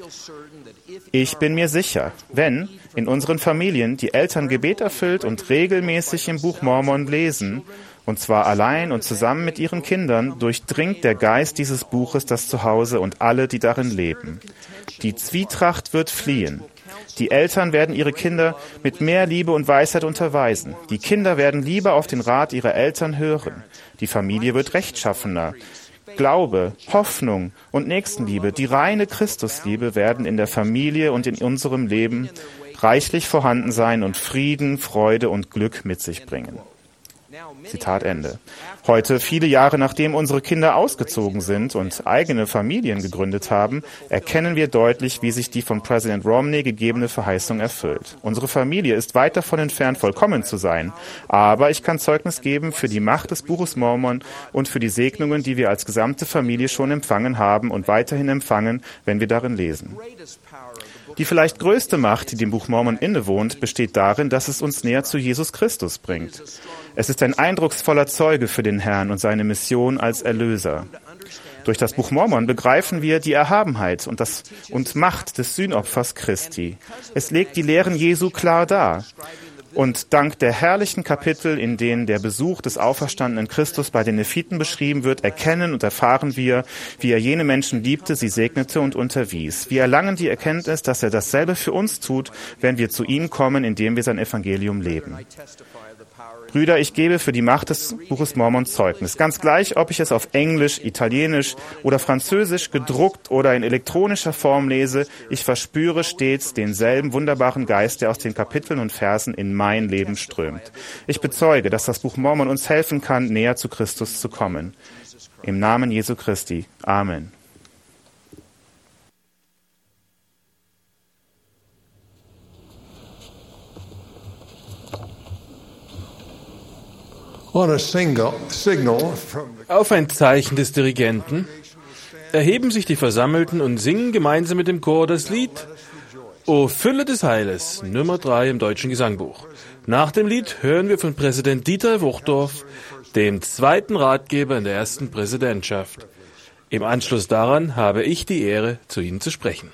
Ich bin mir sicher, wenn in unseren Familien die Eltern Gebet erfüllt und regelmäßig im Buch Mormon lesen, und zwar allein und zusammen mit ihren Kindern, durchdringt der Geist dieses Buches das Zuhause und alle, die darin leben. Die Zwietracht wird fliehen. Die Eltern werden ihre Kinder mit mehr Liebe und Weisheit unterweisen. Die Kinder werden lieber auf den Rat ihrer Eltern hören. Die Familie wird rechtschaffener. Glaube, Hoffnung und Nächstenliebe, die reine Christusliebe werden in der Familie und in unserem Leben reichlich vorhanden sein und Frieden, Freude und Glück mit sich bringen. Zitat Ende. Heute, viele Jahre nachdem unsere Kinder ausgezogen sind und eigene Familien gegründet haben, erkennen wir deutlich, wie sich die von Präsident Romney gegebene Verheißung erfüllt. Unsere Familie ist weit davon entfernt, vollkommen zu sein, aber ich kann Zeugnis geben für die Macht des Buches Mormon und für die Segnungen, die wir als gesamte Familie schon empfangen haben und weiterhin empfangen, wenn wir darin lesen. Die vielleicht größte Macht, die dem Buch Mormon innewohnt, besteht darin, dass es uns näher zu Jesus Christus bringt. Es ist ein eindrucksvoller Zeuge für den Herrn und seine Mission als Erlöser. Durch das Buch Mormon begreifen wir die Erhabenheit und Macht des Sühnopfers Christi. Es legt die Lehren Jesu klar dar. Und dank der herrlichen Kapitel, in denen der Besuch des auferstandenen Christus bei den Nephiten beschrieben wird, erkennen und erfahren wir, wie er jene Menschen liebte, sie segnete und unterwies. Wir erlangen die Erkenntnis, dass er dasselbe für uns tut, wenn wir zu ihm kommen, indem wir sein Evangelium leben. Brüder, ich gebe für die Macht des Buches Mormon Zeugnis. Ganz gleich, ob ich es auf Englisch, Italienisch oder Französisch gedruckt oder in elektronischer Form lese, ich verspüre stets denselben wunderbaren Geist, der aus den Kapiteln und Versen in mein Leben strömt. Ich bezeuge, dass das Buch Mormon uns helfen kann, näher zu Christus zu kommen. Im Namen Jesu Christi. Amen. Auf ein Zeichen des Dirigenten erheben sich die Versammelten und singen gemeinsam mit dem Chor das Lied O Fülle des Heiles, Nummer 3 im Deutschen Gesangbuch. Nach dem Lied hören wir von Präsident Dieter Wuchtdorf, dem zweiten Ratgeber in der ersten Präsidentschaft. Im Anschluss daran habe ich die Ehre, zu Ihnen zu sprechen.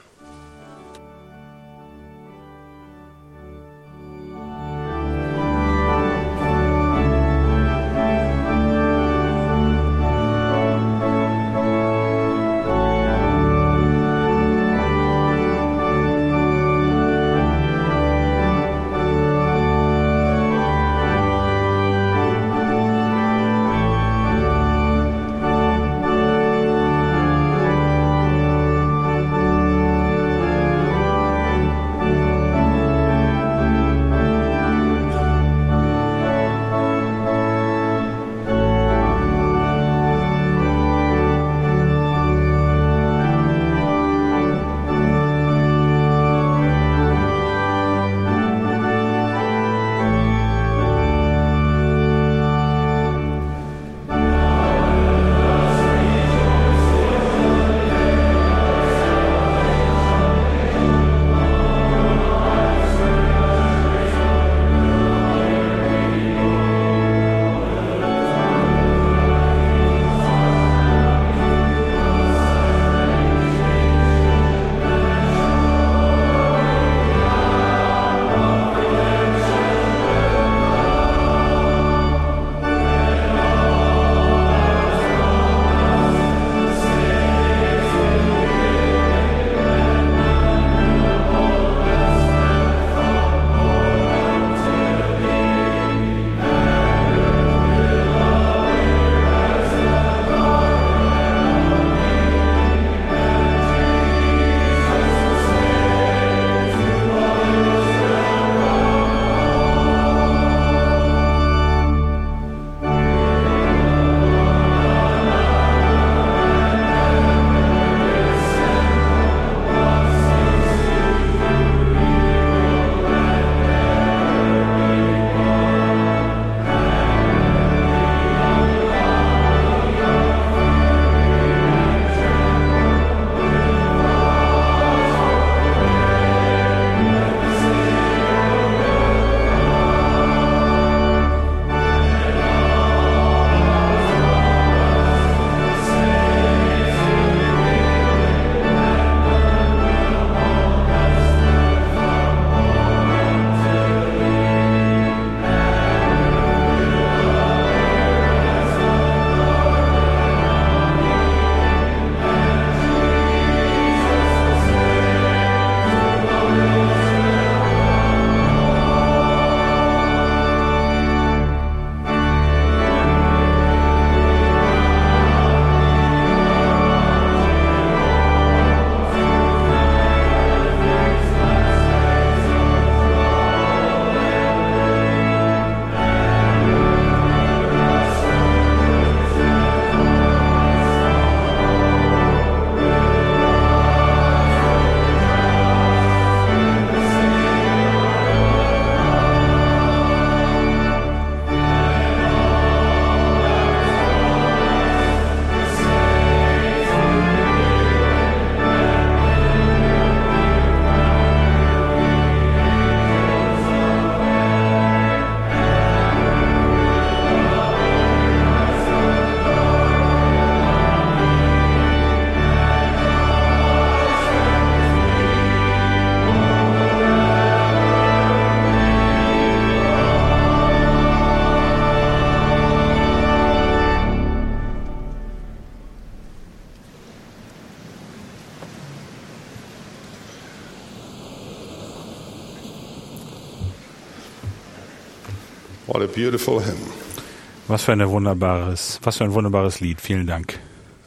What a beautiful hymn. Was für ein wunderbares Lied. Vielen Dank.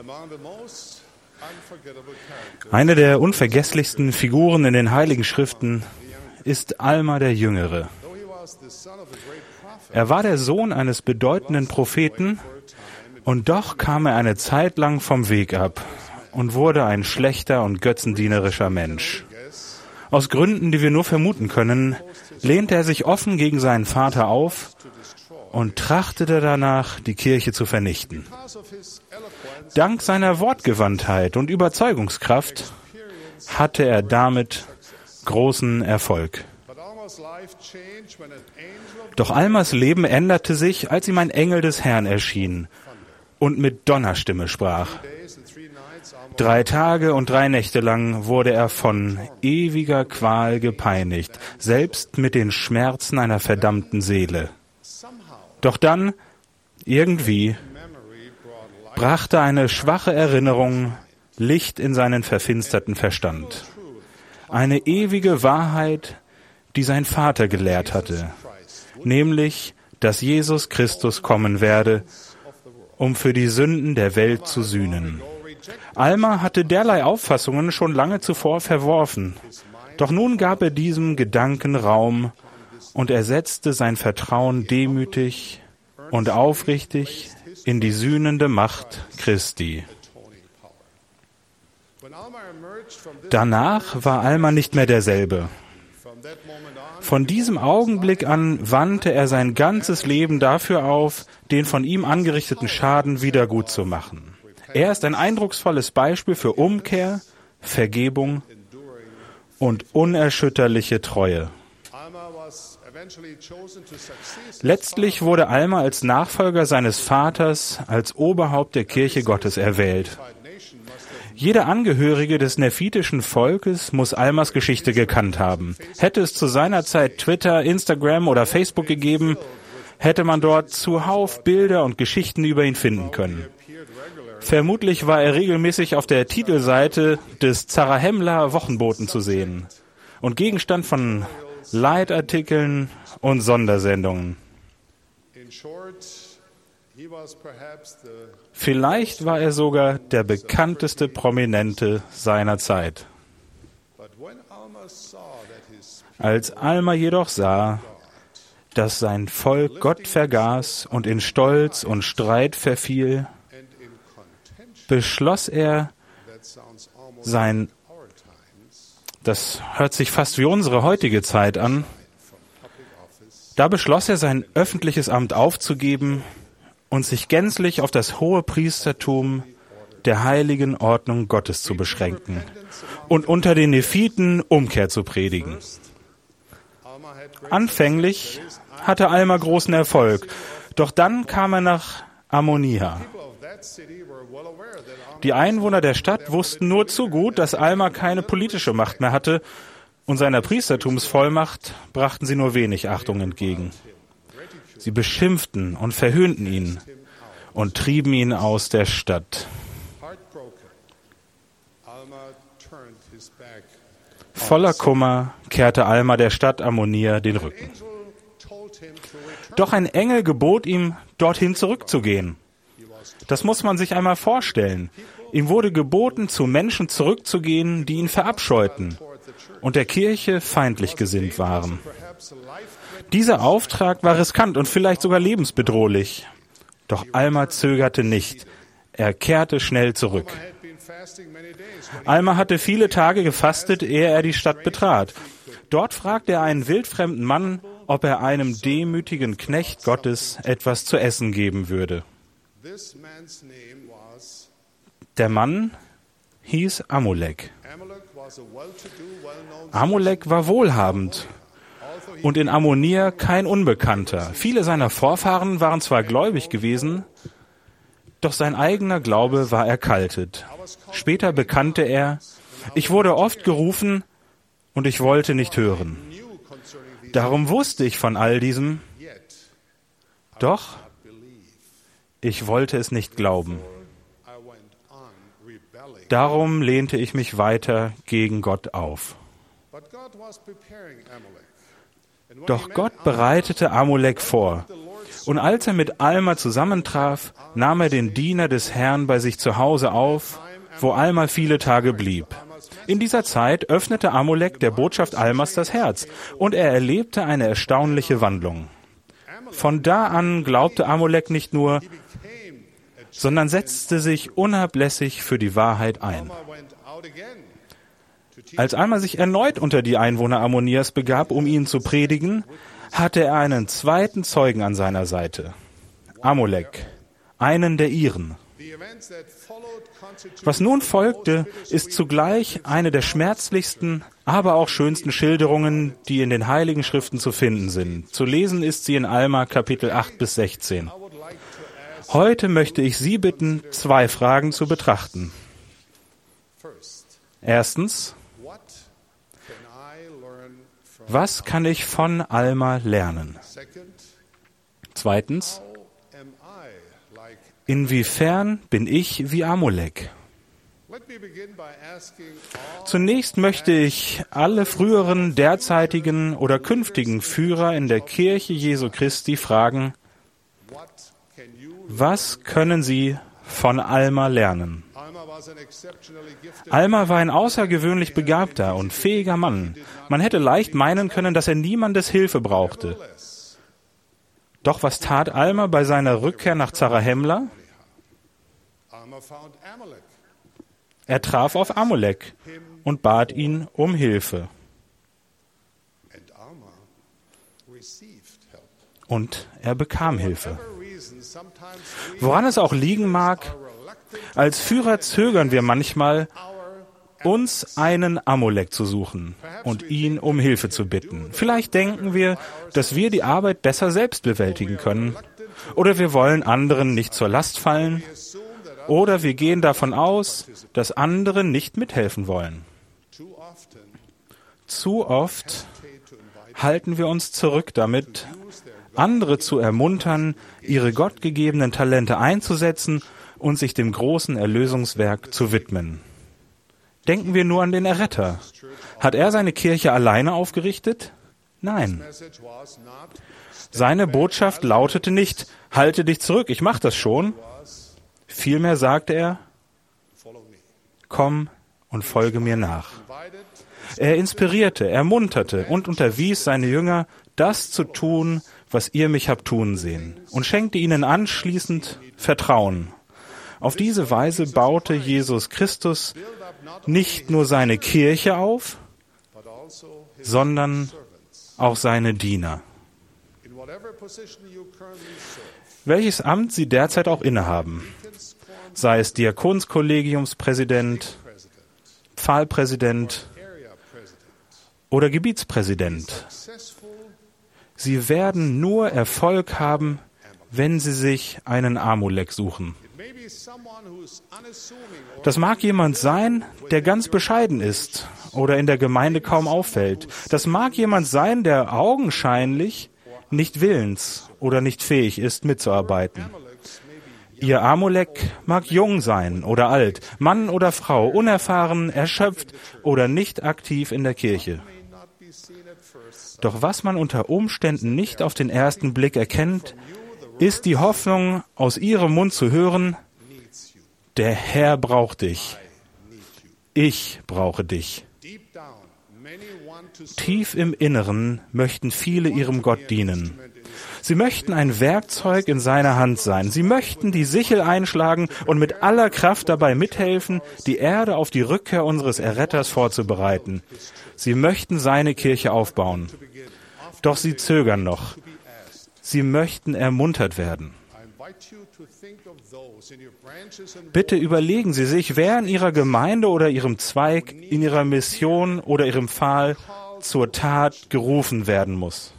Eine der unvergesslichsten Figuren in den Heiligen Schriften ist Alma der Jüngere. Er war der Sohn eines bedeutenden Propheten und doch kam er eine Zeit lang vom Weg ab und wurde ein schlechter und götzendienerischer Mensch. Aus Gründen, die wir nur vermuten können, lehnte er sich offen gegen seinen Vater auf und trachtete danach, die Kirche zu vernichten. Dank seiner Wortgewandtheit und Überzeugungskraft hatte er damit großen Erfolg. Doch Almas Leben änderte sich, als ihm ein Engel des Herrn erschien und mit Donnerstimme sprach. 3 Tage und 3 Nächte lang wurde er von ewiger Qual gepeinigt, selbst mit den Schmerzen einer verdammten Seele. Doch dann, irgendwie, brachte eine schwache Erinnerung Licht in seinen verfinsterten Verstand. Eine ewige Wahrheit, die sein Vater gelehrt hatte, nämlich, dass Jesus Christus kommen werde, um für die Sünden der Welt zu sühnen. Alma hatte derlei Auffassungen schon lange zuvor verworfen, doch nun gab er diesem Gedanken Raum und er setzte sein Vertrauen demütig und aufrichtig in die sühnende Macht Christi. Danach war Alma nicht mehr derselbe. Von diesem Augenblick an wandte er sein ganzes Leben dafür auf, den von ihm angerichteten Schaden wiedergutzumachen. Er ist ein eindrucksvolles Beispiel für Umkehr, Vergebung und unerschütterliche Treue. Letztlich wurde Alma als Nachfolger seines Vaters als Oberhaupt der Kirche Gottes erwählt. Jeder Angehörige des nephitischen Volkes muss Almas Geschichte gekannt haben. Hätte es zu seiner Zeit Twitter, Instagram oder Facebook gegeben, hätte man dort zuhauf Bilder und Geschichten über ihn finden können. Vermutlich war er regelmäßig auf der Titelseite des Zarahemla Wochenboten zu sehen und Gegenstand von Leitartikeln und Sondersendungen. Vielleicht war er sogar der bekannteste Prominente seiner Zeit. Als Alma jedoch sah, dass sein Volk Gott vergaß und in Stolz und Streit verfiel, beschloss er, das hört sich fast wie unsere heutige Zeit an, da beschloss er, sein öffentliches Amt aufzugeben und sich gänzlich auf das hohe Priestertum der heiligen Ordnung Gottes zu beschränken und unter den Nephiten Umkehr zu predigen. Anfänglich hatte Alma großen Erfolg, doch dann kam er nach Ammonia. Die Einwohner der Stadt wussten nur zu gut, dass Alma keine politische Macht mehr hatte, und seiner Priestertumsvollmacht brachten sie nur wenig Achtung entgegen. Sie beschimpften und verhöhnten ihn und trieben ihn aus der Stadt. Voller Kummer kehrte Alma der Stadt Ammonia den Rücken. Doch ein Engel gebot ihm, dorthin zurückzugehen. Das muss man sich einmal vorstellen. Ihm wurde geboten, zu Menschen zurückzugehen, die ihn verabscheuten und der Kirche feindlich gesinnt waren. Dieser Auftrag war riskant und vielleicht sogar lebensbedrohlich. Doch Alma zögerte nicht. Er kehrte schnell zurück. Alma hatte viele Tage gefastet, ehe er die Stadt betrat. Dort fragte er einen wildfremden Mann, ob er einem demütigen Knecht Gottes etwas zu essen geben würde. Der Mann hieß Amulek. Amulek war wohlhabend und in Ammonia kein Unbekannter. Viele seiner Vorfahren waren zwar gläubig gewesen, doch sein eigener Glaube war erkaltet. Später bekannte er, ich wurde oft gerufen und ich wollte nicht hören. Darum wusste ich von all diesem, doch ich wollte es nicht glauben. Darum lehnte ich mich weiter gegen Gott auf. Doch Gott bereitete Amalek vor. Und als er mit Alma zusammentraf, nahm er den Diener des Herrn bei sich zu Hause auf, wo Alma viele Tage blieb. In dieser Zeit öffnete Amalek der Botschaft Almas das Herz, und er erlebte eine erstaunliche Wandlung. Von da an glaubte Amalek nicht nur, sondern setzte sich unablässig für die Wahrheit ein. Als Alma sich erneut unter die Einwohner Ammonias begab, um ihnen zu predigen, hatte er einen zweiten Zeugen an seiner Seite, Amalek, einen der Iren. Was nun folgte, ist zugleich eine der schmerzlichsten, aber auch schönsten Schilderungen, die in den Heiligen Schriften zu finden sind. Zu lesen ist sie in Alma Kapitel 8 bis 16. Heute möchte ich Sie bitten, 2 Fragen zu betrachten. Erstens, was kann ich von Alma lernen? Zweitens, inwiefern bin ich wie Amalek? Zunächst möchte ich alle früheren, derzeitigen oder künftigen Führer in der Kirche Jesu Christi fragen, was können Sie von Alma lernen? Alma war ein außergewöhnlich begabter und fähiger Mann. Man hätte leicht meinen können, dass er niemandes Hilfe brauchte. Doch was tat Alma bei seiner Rückkehr nach Zarahemla? Er traf auf Amalek und bat ihn um Hilfe. Und er bekam Hilfe. Woran es auch liegen mag, als Führer zögern wir manchmal, uns einen Amalek zu suchen und ihn um Hilfe zu bitten. Vielleicht denken wir, dass wir die Arbeit besser selbst bewältigen können, oder wir wollen anderen nicht zur Last fallen, oder wir gehen davon aus, dass andere nicht mithelfen wollen. Zu oft halten wir uns zurück damit, andere zu ermuntern, ihre gottgegebenen Talente einzusetzen und sich dem großen Erlösungswerk zu widmen. Denken wir nur an den Erretter. Hat er seine Kirche alleine aufgerichtet? Nein. Seine Botschaft lautete nicht, halte dich zurück, ich mach das schon. Vielmehr sagte er, komm und folge mir nach. Er inspirierte, ermunterte und unterwies seine Jünger, das zu tun, was ihr mich habt tun sehen, und schenkte ihnen anschließend Vertrauen. Auf diese Weise baute Jesus Christus nicht nur seine Kirche auf, sondern auch seine Diener. Welches Amt Sie derzeit auch innehaben, sei es Diakonskollegiumspräsident, Pfahlpräsident oder Gebietspräsident, Sie werden nur Erfolg haben, wenn Sie sich einen Amalek suchen. Das mag jemand sein, der ganz bescheiden ist oder in der Gemeinde kaum auffällt. Das mag jemand sein, der augenscheinlich nicht willens oder nicht fähig ist, mitzuarbeiten. Ihr Amalek mag jung sein oder alt, Mann oder Frau, unerfahren, erschöpft oder nicht aktiv in der Kirche. Doch was man unter Umständen nicht auf den ersten Blick erkennt, ist die Hoffnung, aus ihrem Mund zu hören, der Herr braucht dich. Ich brauche dich. Tief im Inneren möchten viele ihrem Gott dienen. Sie möchten ein Werkzeug in seiner Hand sein. Sie möchten die Sichel einschlagen und mit aller Kraft dabei mithelfen, die Erde auf die Rückkehr unseres Erretters vorzubereiten. Sie möchten seine Kirche aufbauen. Doch sie zögern noch. Sie möchten ermuntert werden. Bitte überlegen Sie sich, wer in Ihrer Gemeinde oder Ihrem Zweig, in Ihrer Mission oder Ihrem Pfahl zur Tat gerufen werden muss.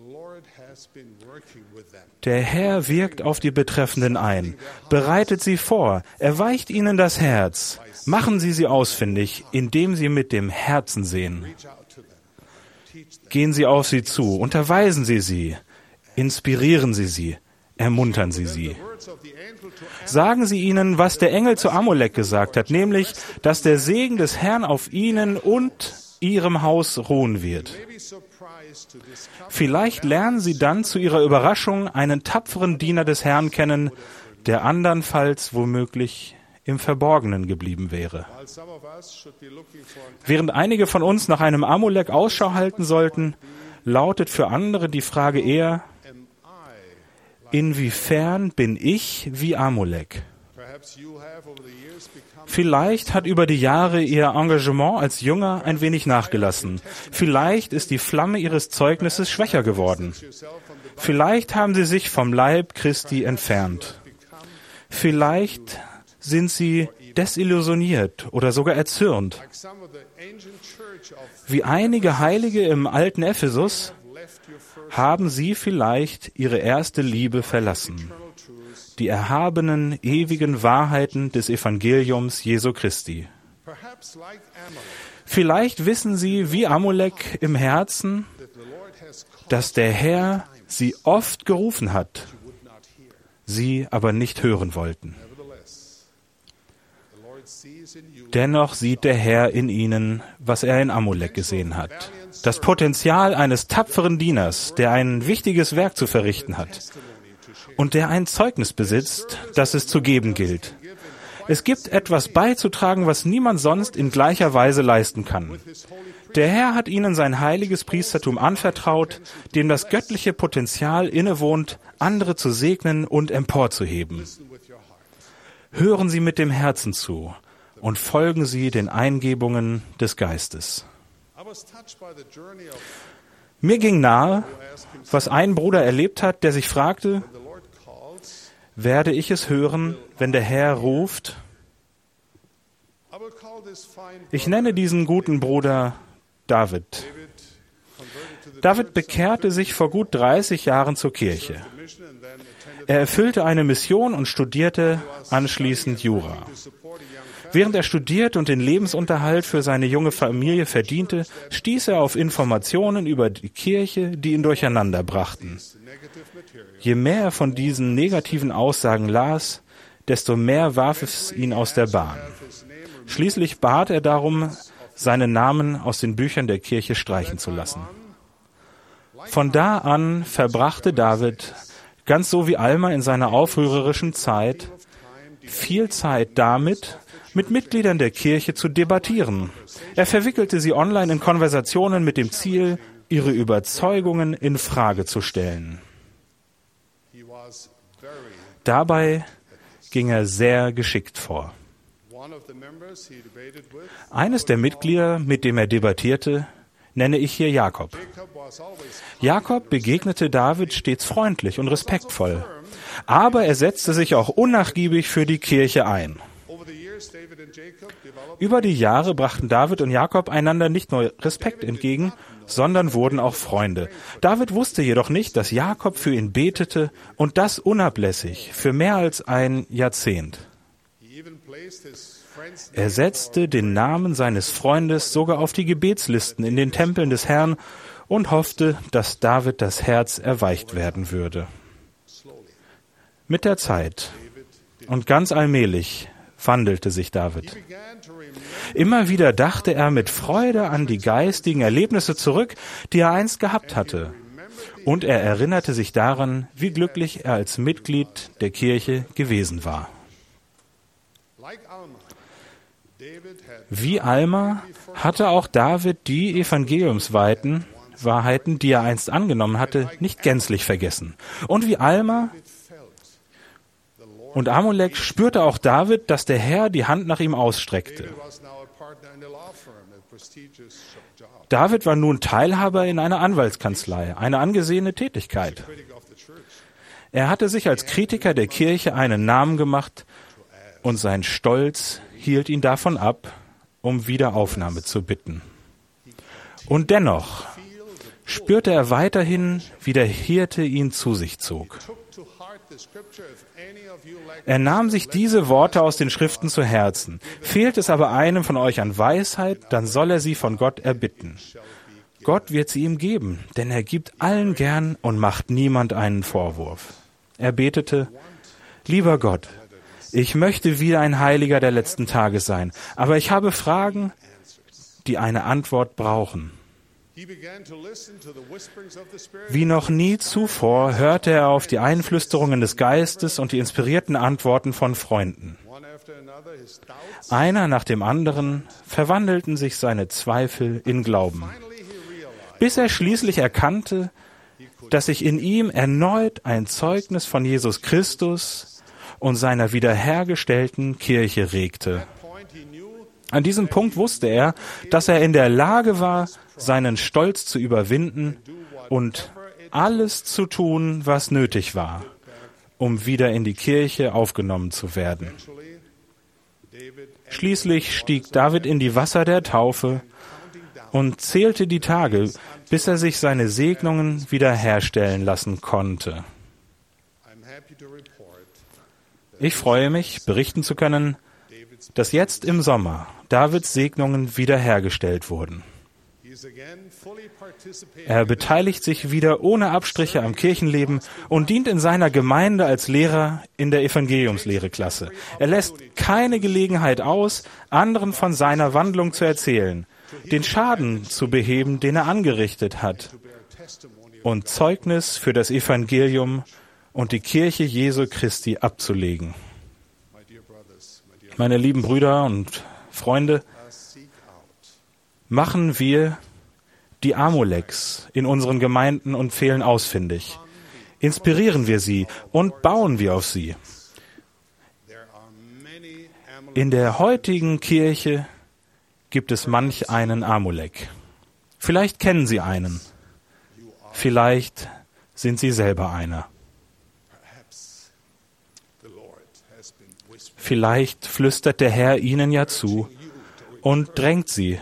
Der Herr wirkt auf die Betreffenden ein, bereitet sie vor, erweicht ihnen das Herz. Machen Sie sie ausfindig, indem Sie mit dem Herzen sehen. Gehen Sie auf sie zu, unterweisen Sie sie, inspirieren Sie sie, ermuntern Sie sie. Sagen Sie ihnen, was der Engel zu Amalek gesagt hat, nämlich, dass der Segen des Herrn auf ihnen und ihrem Haus ruhen wird. Vielleicht lernen sie dann zu ihrer Überraschung einen tapferen Diener des Herrn kennen, der andernfalls womöglich im Verborgenen geblieben wäre. Während einige von uns nach einem Amulek Ausschau halten sollten, lautet für andere die Frage eher, inwiefern bin ich wie Amulek? Vielleicht hat über die Jahre ihr Engagement als Jünger ein wenig nachgelassen. Vielleicht ist die Flamme ihres Zeugnisses schwächer geworden. Vielleicht haben sie sich vom Leib Christi entfernt. Vielleicht sind sie desillusioniert oder sogar erzürnt. Wie einige Heilige im alten Ephesus haben sie vielleicht ihre erste Liebe verlassen. Die erhabenen, ewigen Wahrheiten des Evangeliums Jesu Christi. Vielleicht wissen sie, wie Amulek im Herzen, dass der Herr sie oft gerufen hat, sie aber nicht hören wollten. Dennoch sieht der Herr in ihnen, was er in Amulek gesehen hat. Das Potenzial eines tapferen Dieners, der ein wichtiges Werk zu verrichten hat und der ein Zeugnis besitzt, das es zu geben gilt. Es gibt etwas beizutragen, was niemand sonst in gleicher Weise leisten kann. Der Herr hat ihnen sein heiliges Priestertum anvertraut, dem das göttliche Potenzial innewohnt, andere zu segnen und emporzuheben. Hören Sie mit dem Herzen zu und folgen Sie den Eingebungen des Geistes. Mir ging nahe, was ein Bruder erlebt hat, der sich fragte, werde ich es hören, wenn der Herr ruft? Ich nenne diesen guten Bruder David. David bekehrte sich vor gut 30 Jahren zur Kirche. Er erfüllte eine Mission und studierte anschließend Jura. Während er studierte und den Lebensunterhalt für seine junge Familie verdiente, stieß er auf Informationen über die Kirche, die ihn durcheinander brachten. Je mehr er von diesen negativen Aussagen las, desto mehr warf es ihn aus der Bahn. Schließlich bat er darum, seinen Namen aus den Büchern der Kirche streichen zu lassen. Von da an verbrachte David, ganz so wie Alma in seiner aufrührerischen Zeit, viel Zeit damit, mit Mitgliedern der Kirche zu debattieren. Er verwickelte sie online in Konversationen mit dem Ziel, ihre Überzeugungen in Frage zu stellen. Dabei ging er sehr geschickt vor. Eines der Mitglieder, mit dem er debattierte, nenne ich hier Jakob. Jakob begegnete David stets freundlich und respektvoll, aber er setzte sich auch unnachgiebig für die Kirche ein. Über die Jahre brachten David und Jakob einander nicht nur Respekt entgegen, sondern wurden auch Freunde. David wusste jedoch nicht, dass Jakob für ihn betete und das unablässig für mehr als ein Jahrzehnt. Er setzte den Namen seines Freundes sogar auf die Gebetslisten in den Tempeln des Herrn und hoffte, dass David das Herz erweicht werden würde. Mit der Zeit und ganz allmählich wandelte sich David. Immer wieder dachte er mit Freude an die geistigen Erlebnisse zurück, die er einst gehabt hatte. Und er erinnerte sich daran, wie glücklich er als Mitglied der Kirche gewesen war. Wie Alma hatte auch David die Evangeliumswahrheiten, die er einst angenommen hatte, nicht gänzlich vergessen. Und wie Alma und Amulek spürte auch David, dass der Herr die Hand nach ihm ausstreckte. David war nun Teilhaber in einer Anwaltskanzlei, eine angesehene Tätigkeit. Er hatte sich als Kritiker der Kirche einen Namen gemacht und sein Stolz hielt ihn davon ab, um Wiederaufnahme zu bitten. Und dennoch spürte er weiterhin, wie der Hirte ihn zu sich zog. Er nahm sich diese Worte aus den Schriften zu Herzen. Fehlt es aber einem von euch an Weisheit, dann soll er sie von Gott erbitten. Gott wird sie ihm geben, denn er gibt allen gern und macht niemand einen Vorwurf. Er betete, lieber Gott, ich möchte wieder ein Heiliger der letzten Tage sein, aber ich habe Fragen, die eine Antwort brauchen. Wie noch nie zuvor hörte er auf die Einflüsterungen des Geistes und die inspirierten Antworten von Freunden. Einer nach dem anderen verwandelten sich seine Zweifel in Glauben, bis er schließlich erkannte, dass sich in ihm erneut ein Zeugnis von Jesus Christus und seiner wiederhergestellten Kirche regte. An diesem Punkt wusste er, dass er in der Lage war, seinen Stolz zu überwinden und alles zu tun, was nötig war, um wieder in die Kirche aufgenommen zu werden. Schließlich stieg David in die Wasser der Taufe und zählte die Tage, bis er sich seine Segnungen wiederherstellen lassen konnte. Ich freue mich, berichten zu können, dass jetzt im Sommer Davids Segnungen wiederhergestellt wurden. Er beteiligt sich wieder ohne Abstriche am Kirchenleben und dient in seiner Gemeinde als Lehrer in der Evangeliumslehreklasse. Er lässt keine Gelegenheit aus, anderen von seiner Wandlung zu erzählen, den Schaden zu beheben, den er angerichtet hat, und Zeugnis für das Evangelium und die Kirche Jesu Christi abzulegen. Meine lieben Brüder und Freunde, machen wir die Amuleks in unseren Gemeinden und Pfählen ausfindig. Inspirieren wir sie und bauen wir auf sie. In der heutigen Kirche gibt es manch einen Amulek. Vielleicht kennen Sie einen. Vielleicht sind Sie selber einer. Vielleicht flüstert der Herr Ihnen ja zu und drängt Sie,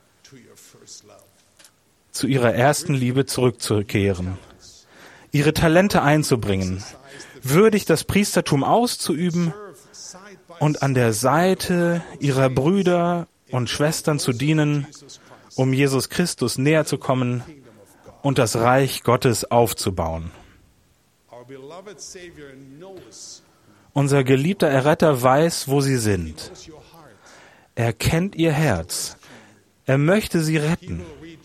zu Ihrer ersten Liebe zurückzukehren, Ihre Talente einzubringen, würdig das Priestertum auszuüben und an der Seite Ihrer Brüder und Schwestern zu dienen, um Jesus Christus näher zu kommen und das Reich Gottes aufzubauen. Unser geliebter Erretter weiß, wo Sie sind. Er kennt Ihr Herz. Er möchte Sie retten.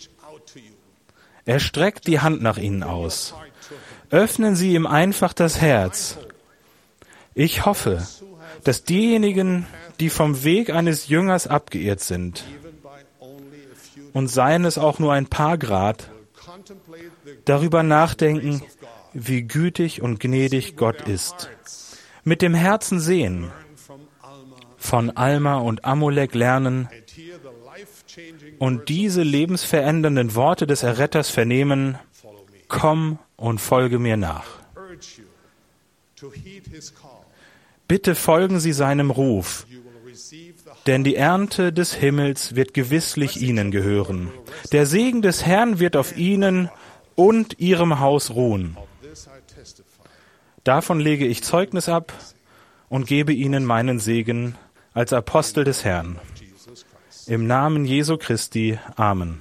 Er streckt die Hand nach Ihnen aus. Öffnen Sie ihm einfach das Herz. Ich hoffe, dass diejenigen, die vom Weg eines Jüngers abgeirrt sind, und seien es auch nur ein paar Grad, darüber nachdenken, wie gütig und gnädig Gott ist. Mit dem Herzen sehen, von Alma und Amulek lernen und diese lebensverändernden Worte des Erretters vernehmen: Komm und folge mir nach. Bitte folgen Sie seinem Ruf, denn die Ernte des Himmels wird gewisslich Ihnen gehören. Der Segen des Herrn wird auf Ihnen und Ihrem Haus ruhen. Davon lege ich Zeugnis ab und gebe Ihnen meinen Segen als Apostel des Herrn. Im Namen Jesu Christi. Amen.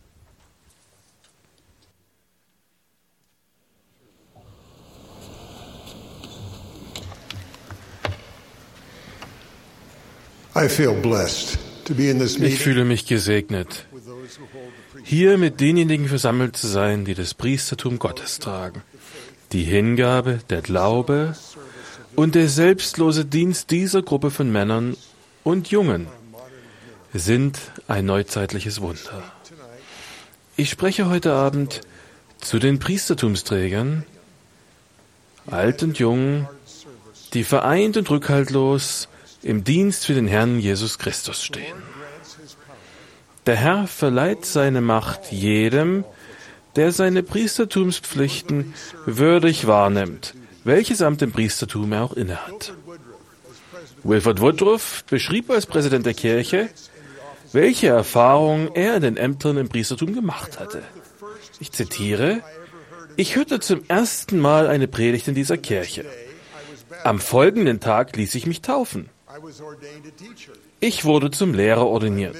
Ich fühle mich gesegnet, hier mit denjenigen versammelt zu sein, die das Priestertum Gottes tragen. Die Hingabe, der Glaube und der selbstlose Dienst dieser Gruppe von Männern und Jungen sind ein neuzeitliches Wunder. Ich spreche heute Abend zu den Priestertumsträgern, alt und jung, die vereint und rückhaltlos im Dienst für den Herrn Jesus Christus stehen. Der Herr verleiht seine Macht jedem, der seine Priestertumspflichten würdig wahrnimmt, welches Amt im Priestertum er auch innehat. Wilford Woodruff beschrieb als Präsident der Kirche, welche Erfahrungen er in den Ämtern im Priestertum gemacht hatte. Ich zitiere: Ich hörte zum ersten Mal eine Predigt in dieser Kirche. Am folgenden Tag ließ ich mich taufen. Ich wurde zum Lehrer ordiniert.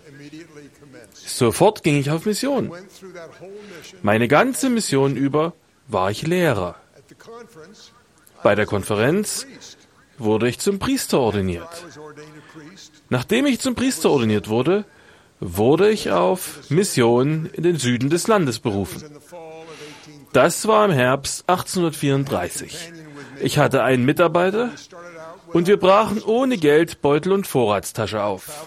Sofort ging ich auf Mission. Meine ganze Mission über war ich Lehrer. Bei der Konferenz wurde ich zum Priester ordiniert. Nachdem ich zum Priester ordiniert wurde, wurde ich auf Mission in den Süden des Landes berufen. Das war im Herbst 1834. Ich hatte einen Mitarbeiter und wir brachen ohne Geld Beutel und Vorratstasche auf.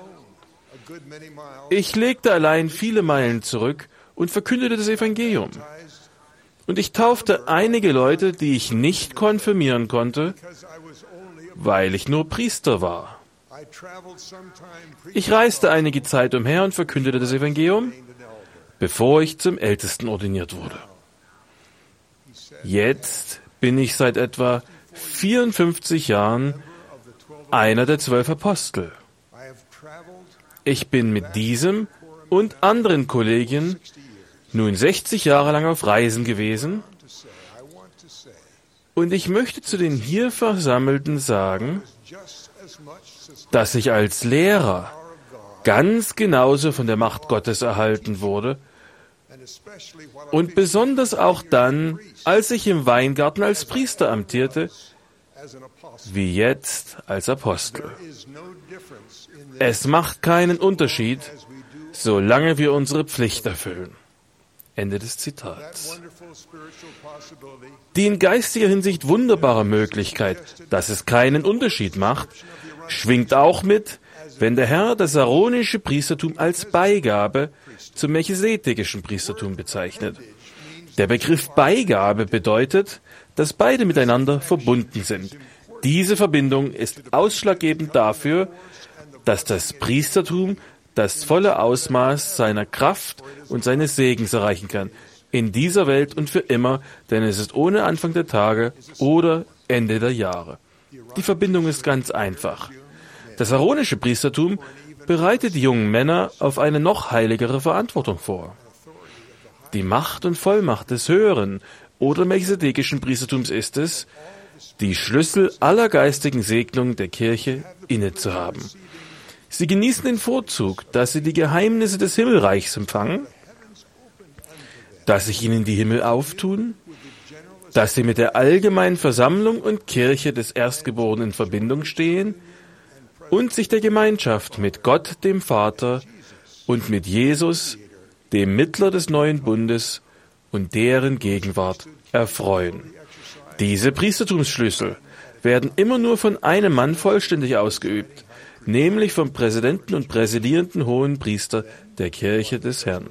Ich legte allein viele Meilen zurück und verkündete das Evangelium. Und ich taufte einige Leute, die ich nicht konfirmieren konnte, weil ich nur Priester war. Ich reiste einige Zeit umher und verkündete das Evangelium, bevor ich zum Ältesten ordiniert wurde. Jetzt bin ich seit etwa 54 Jahren einer der 12 Apostel. Ich bin mit diesem und anderen Kollegen nun 60 Jahre lang auf Reisen gewesen und ich möchte zu den hier Versammelten sagen, dass ich als Lehrer ganz genauso von der Macht Gottes erhalten wurde und besonders auch dann, als ich im Weingarten als Priester amtierte, wie jetzt als Apostel. Es macht keinen Unterschied, solange wir unsere Pflicht erfüllen. Ende des Zitats. Die in geistiger Hinsicht wunderbare Möglichkeit, dass es keinen Unterschied macht, schwingt auch mit, wenn der Herr das aaronische Priestertum als Beigabe zum melchisedekischen Priestertum bezeichnet. Der Begriff Beigabe bedeutet, dass beide miteinander verbunden sind. Diese Verbindung ist ausschlaggebend dafür, dass das Priestertum das volle Ausmaß seiner Kraft und seines Segens erreichen kann, in dieser Welt und für immer, denn es ist ohne Anfang der Tage oder Ende der Jahre. Die Verbindung ist ganz einfach. Das aaronische Priestertum bereitet die jungen Männer auf eine noch heiligere Verantwortung vor. Die Macht und Vollmacht des höheren oder melchisedekischen Priestertums ist es, die Schlüssel aller geistigen Segnungen der Kirche innezuhaben. Sie genießen den Vorzug, dass sie die Geheimnisse des Himmelreichs empfangen, dass sich ihnen die Himmel auftun, dass sie mit der allgemeinen Versammlung und Kirche des Erstgeborenen in Verbindung stehen und sich der Gemeinschaft mit Gott, dem Vater, und mit Jesus, dem Mittler des neuen Bundes und deren Gegenwart erfreuen. Diese Priestertumsschlüssel werden immer nur von einem Mann vollständig ausgeübt, nämlich vom Präsidenten und präsidierenden Hohenpriester der Kirche des Herrn.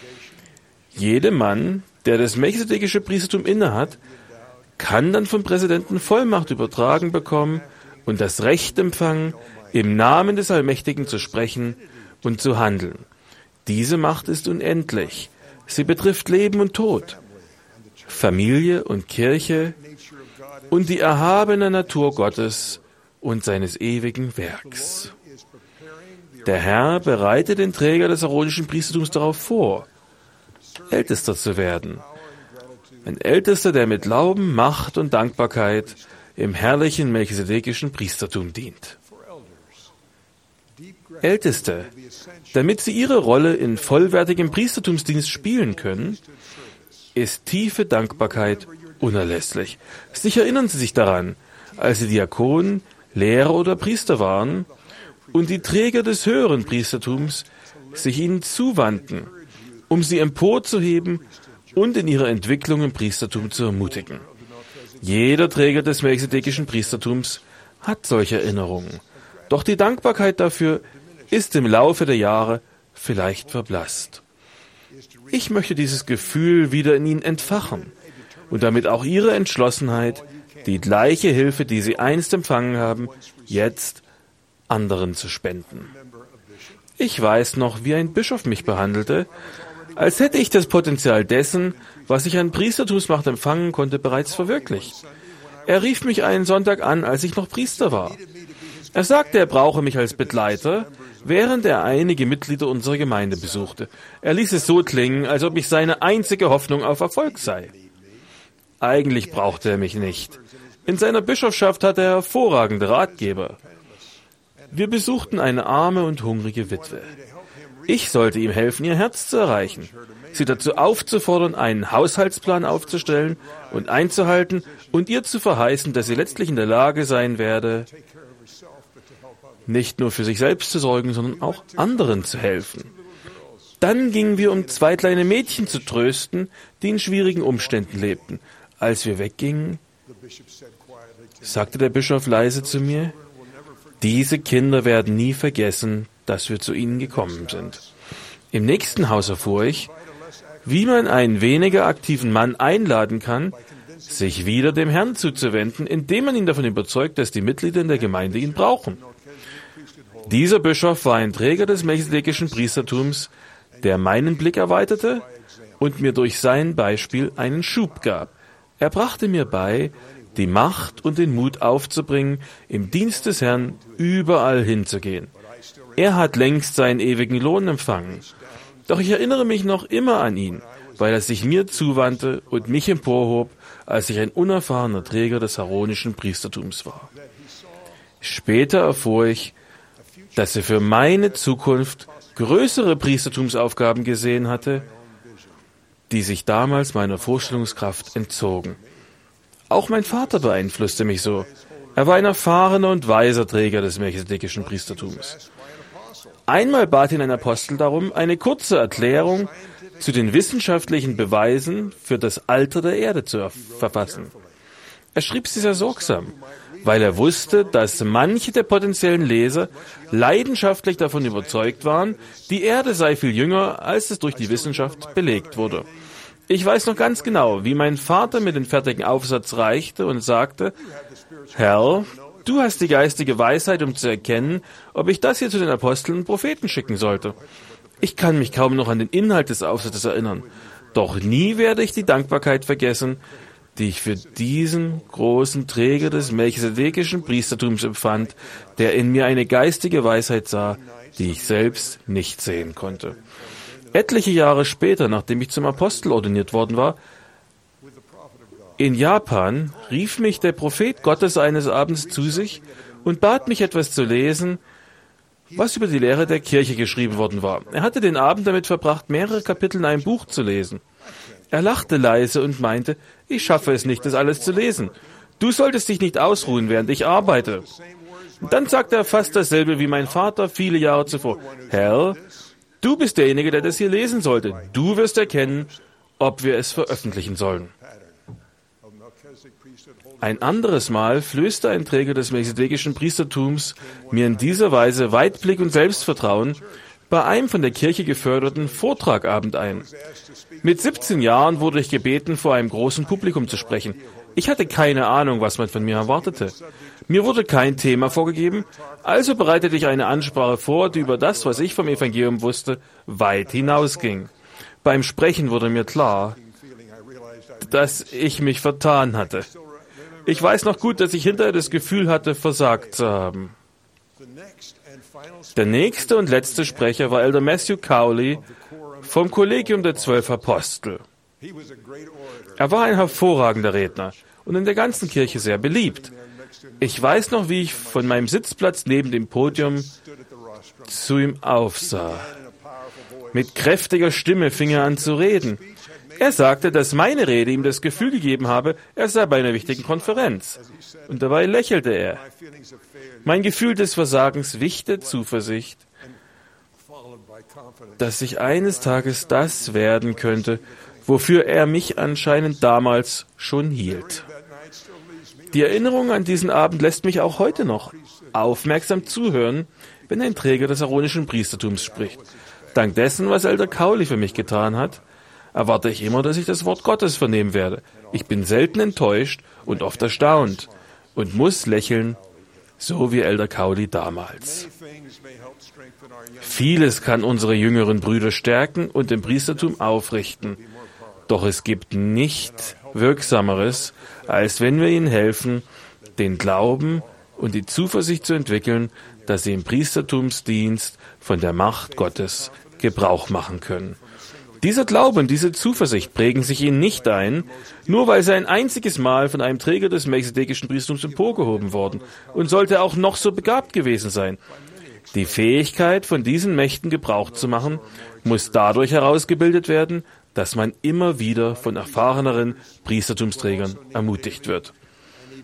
Jedem Mann, der das melchisedekische Priestertum innehat, kann dann vom Präsidenten Vollmacht übertragen bekommen und das Recht empfangen, im Namen des Allmächtigen zu sprechen und zu handeln. Diese Macht ist unendlich. Sie betrifft Leben und Tod, Familie und Kirche und die erhabene Natur Gottes und seines ewigen Werks. Der Herr bereitet den Träger des aaronischen Priestertums darauf vor, Ältester zu werden. Ein Ältester, der mit Glauben, Macht und Dankbarkeit im herrlichen melchisedekischen Priestertum dient. Älteste, damit sie ihre Rolle in vollwertigem Priestertumsdienst spielen können, ist tiefe Dankbarkeit unerlässlich. Sicher erinnern Sie sich daran, als Sie Diakon, Lehrer oder Priester waren und die Träger des höheren Priestertums sich ihnen zuwandten, um sie emporzuheben und in ihrer Entwicklung im Priestertum zu ermutigen. Jeder Träger des melchisedekischen Priestertums hat solche Erinnerungen. Doch die Dankbarkeit dafür ist im Laufe der Jahre vielleicht verblasst. Ich möchte dieses Gefühl wieder in Ihnen entfachen und damit auch Ihre Entschlossenheit, die gleiche Hilfe, die Sie einst empfangen haben, jetzt anderen zu spenden. Ich weiß noch, wie ein Bischof mich behandelte, als hätte ich das Potenzial dessen, was ich an Priestertumsmacht empfangen konnte, bereits verwirklicht. Er rief mich einen Sonntag an, als ich noch Priester war. Er sagte, er brauche mich als Begleiter, während er einige Mitglieder unserer Gemeinde besuchte. Er ließ es so klingen, als ob ich seine einzige Hoffnung auf Erfolg sei. Eigentlich brauchte er mich nicht. In seiner Bischofschaft hatte er hervorragende Ratgeber. Wir besuchten eine arme und hungrige Witwe. Ich sollte ihm helfen, ihr Herz zu erreichen, sie dazu aufzufordern, einen Haushaltsplan aufzustellen und einzuhalten und ihr zu verheißen, dass sie letztlich in der Lage sein werde, nicht nur für sich selbst zu sorgen, sondern auch anderen zu helfen. Dann gingen wir, um 2 kleine Mädchen zu trösten, die in schwierigen Umständen lebten. Als wir weggingen, sagte der Bischof leise zu mir, diese Kinder werden nie vergessen, dass wir zu ihnen gekommen sind. Im nächsten Haus erfuhr ich, wie man einen weniger aktiven Mann einladen kann, sich wieder dem Herrn zuzuwenden, indem man ihn davon überzeugt, dass die Mitglieder in der Gemeinde ihn brauchen. Dieser Bischof war ein Träger des melchizedekischen Priestertums, der meinen Blick erweiterte und mir durch sein Beispiel einen Schub gab. Er brachte mir bei, die Macht und den Mut aufzubringen, im Dienst des Herrn überall hinzugehen. Er hat längst seinen ewigen Lohn empfangen. Doch ich erinnere mich noch immer an ihn, weil er sich mir zuwandte und mich emporhob, als ich ein unerfahrener Träger des aaronischen Priestertums war. Später erfuhr ich, dass er für meine Zukunft größere Priestertumsaufgaben gesehen hatte, die sich damals meiner Vorstellungskraft entzogen. Auch mein Vater beeinflusste mich so. Er war ein erfahrener und weiser Träger des melchizedekischen Priestertums. Einmal bat ihn ein Apostel darum, eine kurze Erklärung zu den wissenschaftlichen Beweisen für das Alter der Erde zu verfassen. Er schrieb sie sehr sorgsam, weil er wusste, dass manche der potenziellen Leser leidenschaftlich davon überzeugt waren, die Erde sei viel jünger, als es durch die Wissenschaft belegt wurde. Ich weiß noch ganz genau, wie mein Vater mir den fertigen Aufsatz reichte und sagte, Herr, du hast die geistige Weisheit, um zu erkennen, ob ich das hier zu den Aposteln und Propheten schicken sollte. Ich kann mich kaum noch an den Inhalt des Aufsatzes erinnern, doch nie werde ich die Dankbarkeit vergessen, die ich für diesen großen Träger des melchizedekischen Priestertums empfand, der in mir eine geistige Weisheit sah, die ich selbst nicht sehen konnte. Etliche Jahre später, nachdem ich zum Apostel ordiniert worden war, in Japan rief mich der Prophet Gottes eines Abends zu sich und bat mich, etwas zu lesen, was über die Lehre der Kirche geschrieben worden war. Er hatte den Abend damit verbracht, mehrere Kapitel in einem Buch zu lesen. Er lachte leise und meinte, ich schaffe es nicht, das alles zu lesen. Du solltest dich nicht ausruhen, während ich arbeite. Und dann sagte er fast dasselbe wie mein Vater viele Jahre zuvor. Herr, du bist derjenige, der das hier lesen sollte. Du wirst erkennen, ob wir es veröffentlichen sollen. Ein anderes Mal flößte ein Träger des melchizedekischen Priestertums mir in dieser Weise Weitblick und Selbstvertrauen bei einem von der Kirche geförderten Vortragabend ein. Mit 17 Jahren wurde ich gebeten, vor einem großen Publikum zu sprechen. Ich hatte keine Ahnung, was man von mir erwartete. Mir wurde kein Thema vorgegeben, also bereitete ich eine Ansprache vor, die über das, was ich vom Evangelium wusste, weit hinausging. Beim Sprechen wurde mir klar, dass ich mich vertan hatte. Ich weiß noch gut, dass ich hinterher das Gefühl hatte, versagt zu haben. Der nächste und letzte Sprecher war Elder Matthew Cowley vom Kollegium der 12 Apostel. Er war ein hervorragender Redner und in der ganzen Kirche sehr beliebt. Ich weiß noch, wie ich von meinem Sitzplatz neben dem Podium zu ihm aufsah. Mit kräftiger Stimme fing er an zu reden. Er sagte, dass meine Rede ihm das Gefühl gegeben habe, er sei bei einer wichtigen Konferenz. Und dabei lächelte er. Mein Gefühl des Versagens wich der Zuversicht, dass ich eines Tages das werden könnte, wofür er mich anscheinend damals schon hielt. Die Erinnerung an diesen Abend lässt mich auch heute noch aufmerksam zuhören, wenn ein Träger des aaronischen Priestertums spricht. Dank dessen, was Elder Cowley für mich getan hat, erwarte ich immer, dass ich das Wort Gottes vernehmen werde. Ich bin selten enttäuscht und oft erstaunt und muss lächeln, so wie Elder Cowley damals. Vieles kann unsere jüngeren Brüder stärken und im Priestertum aufrichten. Doch es gibt nichts Wirksameres, als wenn wir ihnen helfen, den Glauben und die Zuversicht zu entwickeln, dass sie im Priestertumsdienst von der Macht Gottes Gebrauch machen können. Dieser Glaube und diese Zuversicht prägen sich ihnen nicht ein, nur weil sie ein einziges Mal von einem Träger des melchizedekischen Priestertums emporgehoben worden und sollte auch noch so begabt gewesen sein. Die Fähigkeit, von diesen Mächten Gebrauch zu machen, muss dadurch herausgebildet werden, dass man immer wieder von erfahreneren Priestertumsträgern ermutigt wird.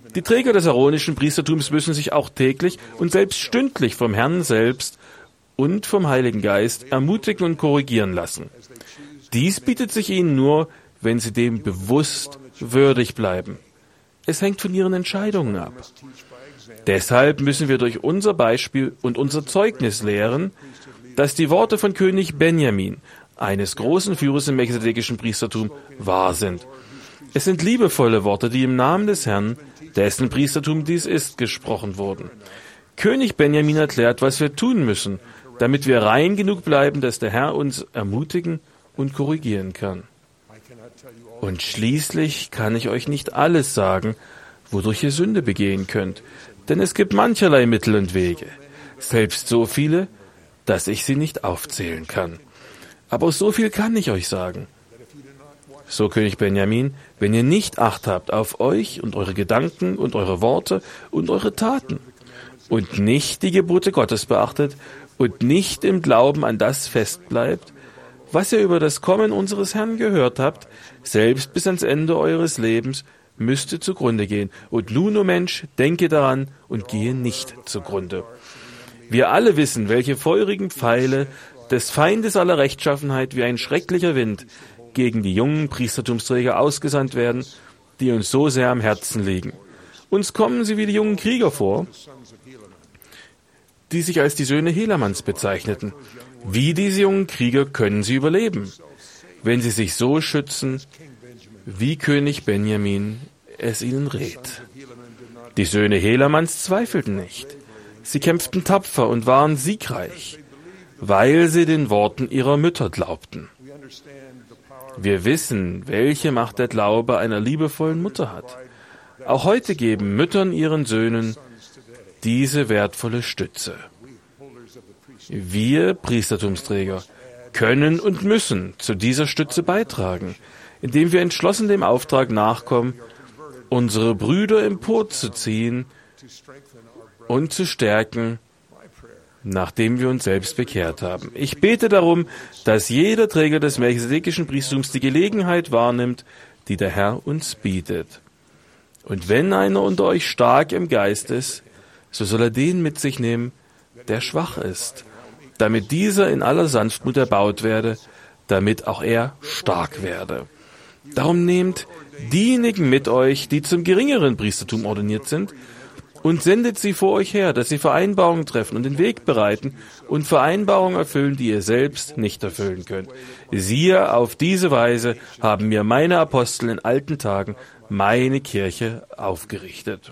Die Träger des aaronischen Priestertums müssen sich auch täglich und selbst stündlich vom Herrn selbst und vom Heiligen Geist ermutigen und korrigieren lassen. Dies bietet sich ihnen nur, wenn sie dem bewusst würdig bleiben. Es hängt von ihren Entscheidungen ab. Deshalb müssen wir durch unser Beispiel und unser Zeugnis lehren, dass die Worte von König Benjamin, eines großen Führers im melchisedekischen Priestertum, wahr sind. Es sind liebevolle Worte, die im Namen des Herrn, dessen Priestertum dies ist, gesprochen wurden. König Benjamin erklärt, was wir tun müssen, damit wir rein genug bleiben, dass der Herr uns ermutigen und korrigieren kann. Und schließlich kann ich euch nicht alles sagen, wodurch ihr Sünde begehen könnt, denn es gibt mancherlei Mittel und Wege, selbst so viele, dass ich sie nicht aufzählen kann. Aber so viel kann ich euch sagen. So König Benjamin, wenn ihr nicht Acht habt auf euch und eure Gedanken und eure Worte und eure Taten und nicht die Gebote Gottes beachtet und nicht im Glauben an das festbleibt, was ihr über das Kommen unseres Herrn gehört habt, selbst bis ans Ende eures Lebens, müsste zugrunde gehen. Und nun, o Mensch, denke daran und gehe nicht zugrunde. Wir alle wissen, welche feurigen Pfeile des Feindes aller Rechtschaffenheit wie ein schrecklicher Wind gegen die jungen Priestertumsträger ausgesandt werden, die uns so sehr am Herzen liegen. Uns kommen sie wie die jungen Krieger vor, die sich als die Söhne Helamanns bezeichneten. Wie diese jungen Krieger können sie überleben, wenn sie sich so schützen, wie König Benjamin es ihnen rät. Die Söhne Helamanns zweifelten nicht. Sie kämpften tapfer und waren siegreich, weil sie den Worten ihrer Mütter glaubten. Wir wissen, welche Macht der Glaube einer liebevollen Mutter hat. Auch heute geben Müttern ihren Söhnen diese wertvolle Stütze. Wir, Priestertumsträger, können und müssen zu dieser Stütze beitragen, indem wir entschlossen dem Auftrag nachkommen, unsere Brüder emporzuziehen und zu stärken, nachdem wir uns selbst bekehrt haben. Ich bete darum, dass jeder Träger des melchisedekischen Priestertums die Gelegenheit wahrnimmt, die der Herr uns bietet. Und wenn einer unter euch stark im Geist ist, so soll er den mit sich nehmen, der schwach ist, damit dieser in aller Sanftmut erbaut werde, damit auch er stark werde. Darum nehmt diejenigen mit euch, die zum geringeren Priestertum ordiniert sind, und sendet sie vor euch her, dass sie Vereinbarungen treffen und den Weg bereiten und Vereinbarungen erfüllen, die ihr selbst nicht erfüllen könnt. Siehe, auf diese Weise haben mir meine Apostel in alten Tagen meine Kirche aufgerichtet.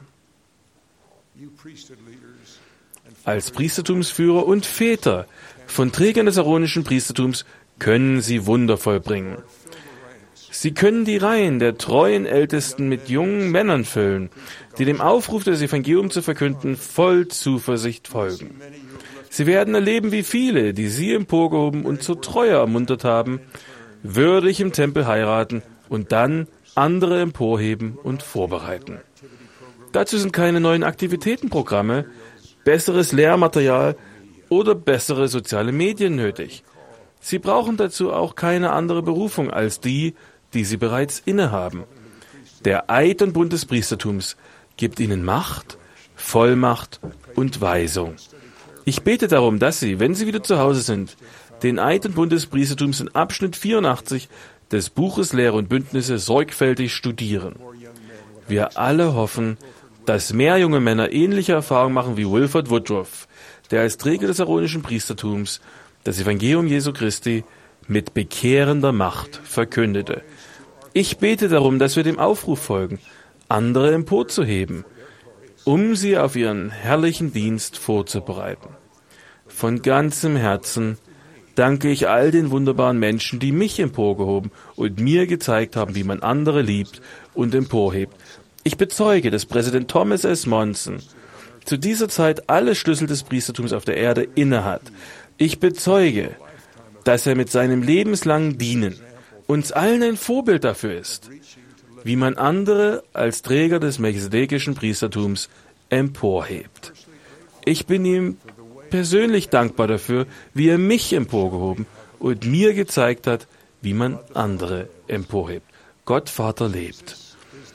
Als Priestertumsführer und Väter von Trägern des aaronischen Priestertums können sie Wunder vollbringen. Sie können die Reihen der treuen Ältesten mit jungen Männern füllen, die dem Aufruf des Evangeliums zu verkünden voll Zuversicht folgen. Sie werden erleben, wie viele, die sie emporgehoben und zur Treue ermuntert haben, würdig im Tempel heiraten und dann andere emporheben und vorbereiten. Dazu sind keine neuen Aktivitätenprogramme, besseres Lehrmaterial oder bessere soziale Medien nötig. Sie brauchen dazu auch keine andere Berufung als die sie bereits innehaben. Der Eid und Bund des Priestertums gibt ihnen Macht, Vollmacht und Weisung. Ich bete darum, dass Sie, wenn Sie wieder zu Hause sind, den Eid und Bund des Priestertums in Abschnitt 84 des Buches Lehre und Bündnisse sorgfältig studieren. Wir alle hoffen, dass mehr junge Männer ähnliche Erfahrungen machen wie Wilford Woodruff, der als Träger des aaronischen Priestertums das Evangelium Jesu Christi mit bekehrender Macht verkündete. Ich bete darum, dass wir dem Aufruf folgen, andere emporzuheben, um sie auf ihren herrlichen Dienst vorzubereiten. Von ganzem Herzen danke ich all den wunderbaren Menschen, die mich emporgehoben und mir gezeigt haben, wie man andere liebt und emporhebt. Ich bezeuge, dass Präsident Thomas S. Monson zu dieser Zeit alle Schlüssel des Priestertums auf der Erde innehat. Ich bezeuge, dass er mit seinem lebenslangen Dienen uns allen ein Vorbild dafür ist, wie man andere als Träger des melchisedekischen Priestertums emporhebt. Ich bin ihm persönlich dankbar dafür, wie er mich emporgehoben und mir gezeigt hat, wie man andere emporhebt. Gott Vater lebt.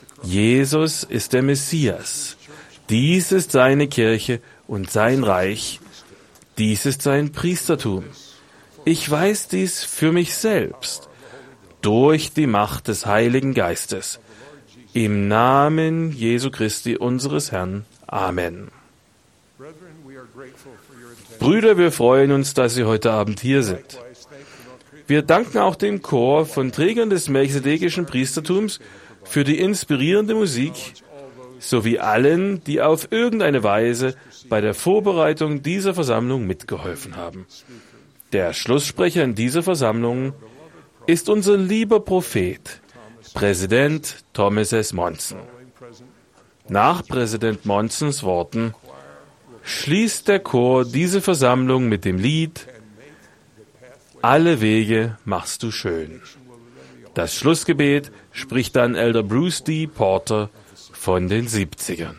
Jesus ist der Messias. Dies ist seine Kirche und sein Reich. Dies ist sein Priestertum. Ich weiß dies für mich selbst, durch die Macht des Heiligen Geistes. Im Namen Jesu Christi, unseres Herrn. Amen. Brüder, wir freuen uns, dass Sie heute Abend hier sind. Wir danken auch dem Chor von Trägern des melchisedekischen Priestertums für die inspirierende Musik sowie allen, die auf irgendeine Weise bei der Vorbereitung dieser Versammlung mitgeholfen haben. Der Schlusssprecher in dieser Versammlung ist unser lieber Prophet, Präsident Thomas S. Monson. Nach Präsident Monsons Worten schließt der Chor diese Versammlung mit dem Lied »Alle Wege machst du schön«. Das Schlussgebet spricht dann Elder Bruce D. Porter von den 70ern.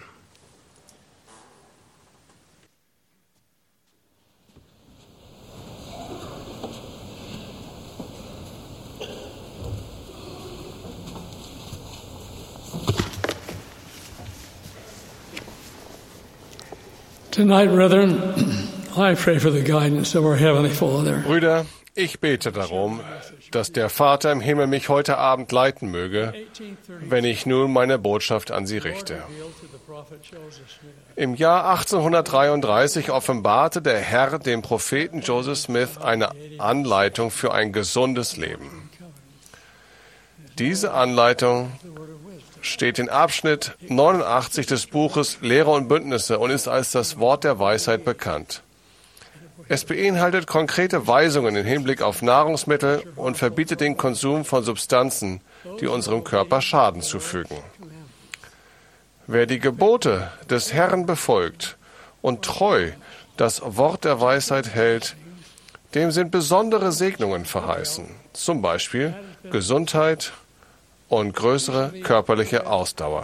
Tonight, brethren, I pray for the guidance of our Heavenly Father. Brüder, ich bete darum, dass der Vater im Himmel mich heute Abend leiten möge, wenn ich nun meine Botschaft an Sie richte. Im Jahr 1833 offenbarte der Herr dem Propheten Joseph Smith eine Anleitung für ein gesundes Leben. Diese Anleitung steht in Abschnitt 89 des Buches Lehre und Bündnisse und ist als das Wort der Weisheit bekannt. Es beinhaltet konkrete Weisungen im Hinblick auf Nahrungsmittel und verbietet den Konsum von Substanzen, die unserem Körper Schaden zufügen. Wer die Gebote des Herrn befolgt und treu das Wort der Weisheit hält, dem sind besondere Segnungen verheißen, zum Beispiel Gesundheit und größere körperliche Ausdauer.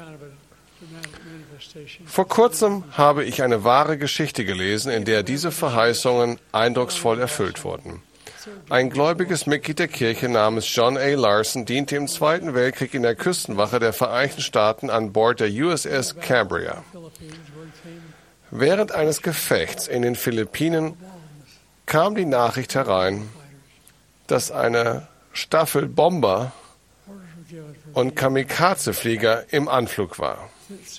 Vor kurzem habe ich eine wahre Geschichte gelesen, in der diese Verheißungen eindrucksvoll erfüllt wurden. Ein gläubiges Mitglied der Kirche namens John A. Larson diente im Zweiten Weltkrieg in der Küstenwache der Vereinigten Staaten an Bord der USS Cambria. Während eines Gefechts in den Philippinen kam die Nachricht herein, dass eine Staffel Bomber und Kamikaze-Flieger im Anflug war.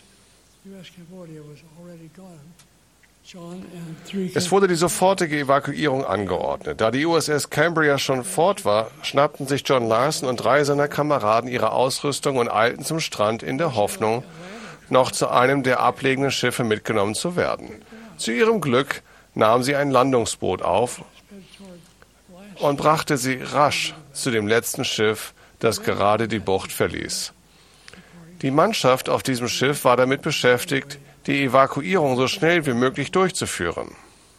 Es wurde die sofortige Evakuierung angeordnet. Da die USS Cambria schon fort war, schnappten sich John Larson und 3 seiner Kameraden ihre Ausrüstung und eilten zum Strand in der Hoffnung, noch zu einem der ablegenden Schiffe mitgenommen zu werden. Zu ihrem Glück nahmen sie ein Landungsboot auf und brachte sie rasch zu dem letzten Schiff, das gerade die Bucht verließ. Die Mannschaft auf diesem Schiff war damit beschäftigt, die Evakuierung so schnell wie möglich durchzuführen.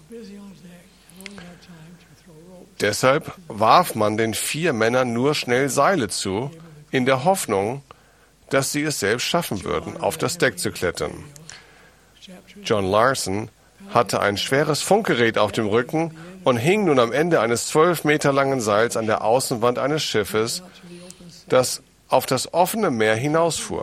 Deshalb warf man den 4 Männern nur schnell Seile zu, in der Hoffnung, dass sie es selbst schaffen würden, auf das Deck zu klettern. John Larson hatte ein schweres Funkgerät auf dem Rücken und hing nun am Ende eines 12 Meter langen Seils an der Außenwand eines Schiffes, das auf das offene Meer hinausfuhr.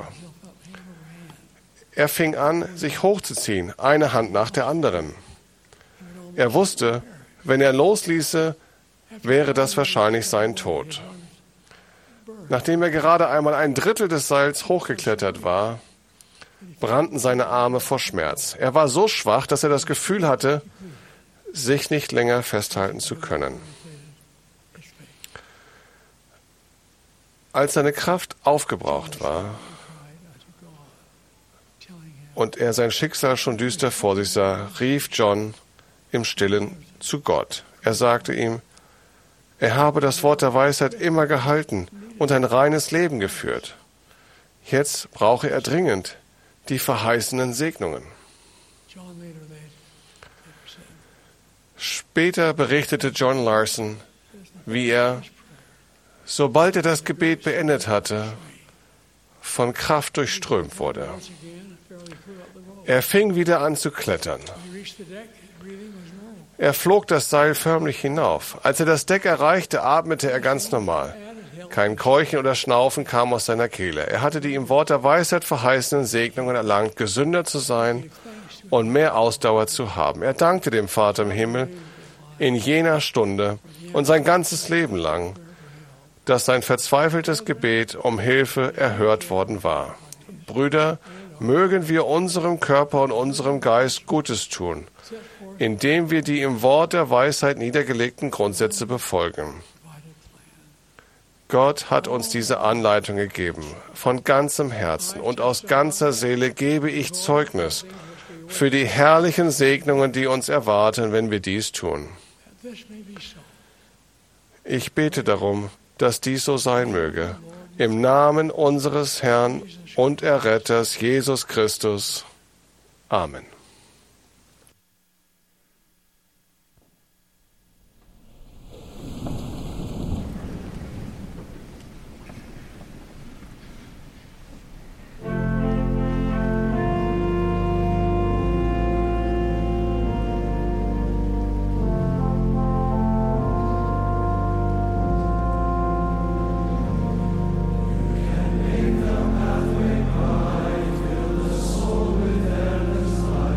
Er fing an, sich hochzuziehen, eine Hand nach der anderen. Er wusste, wenn er losließe, wäre das wahrscheinlich sein Tod. Nachdem er gerade einmal ein Drittel des Seils hochgeklettert war, brannten seine Arme vor Schmerz. Er war so schwach, dass er das Gefühl hatte, sich nicht länger festhalten zu können. Als seine Kraft aufgebraucht war und er sein Schicksal schon düster vor sich sah, rief John im Stillen zu Gott. Er sagte ihm, er habe das Wort der Weisheit immer gehalten und ein reines Leben geführt. Jetzt brauche er dringend die verheißenen Segnungen. Später berichtete John Larson, wie er, sobald er das Gebet beendet hatte, von Kraft durchströmt wurde. Er fing wieder an zu klettern. Er flog das Seil förmlich hinauf. Als er das Deck erreichte, atmete er ganz normal. Kein Keuchen oder Schnaufen kam aus seiner Kehle. Er hatte die im Wort der Weisheit verheißenen Segnungen erlangt, gesünder zu sein und mehr Ausdauer zu haben. Er dankte dem Vater im Himmel in jener Stunde und sein ganzes Leben lang, dass sein verzweifeltes Gebet um Hilfe erhört worden war. Brüder, mögen wir unserem Körper und unserem Geist Gutes tun, indem wir die im Wort der Weisheit niedergelegten Grundsätze befolgen. Gott hat uns diese Anleitung gegeben. Von ganzem Herzen und aus ganzer Seele gebe ich Zeugnis für die herrlichen Segnungen, die uns erwarten, wenn wir dies tun. Ich bete darum, dass dies so sein möge. Im Namen unseres Herrn und Erretters Jesus Christus. Amen. Make the pathway bright, fill the soul with endless light.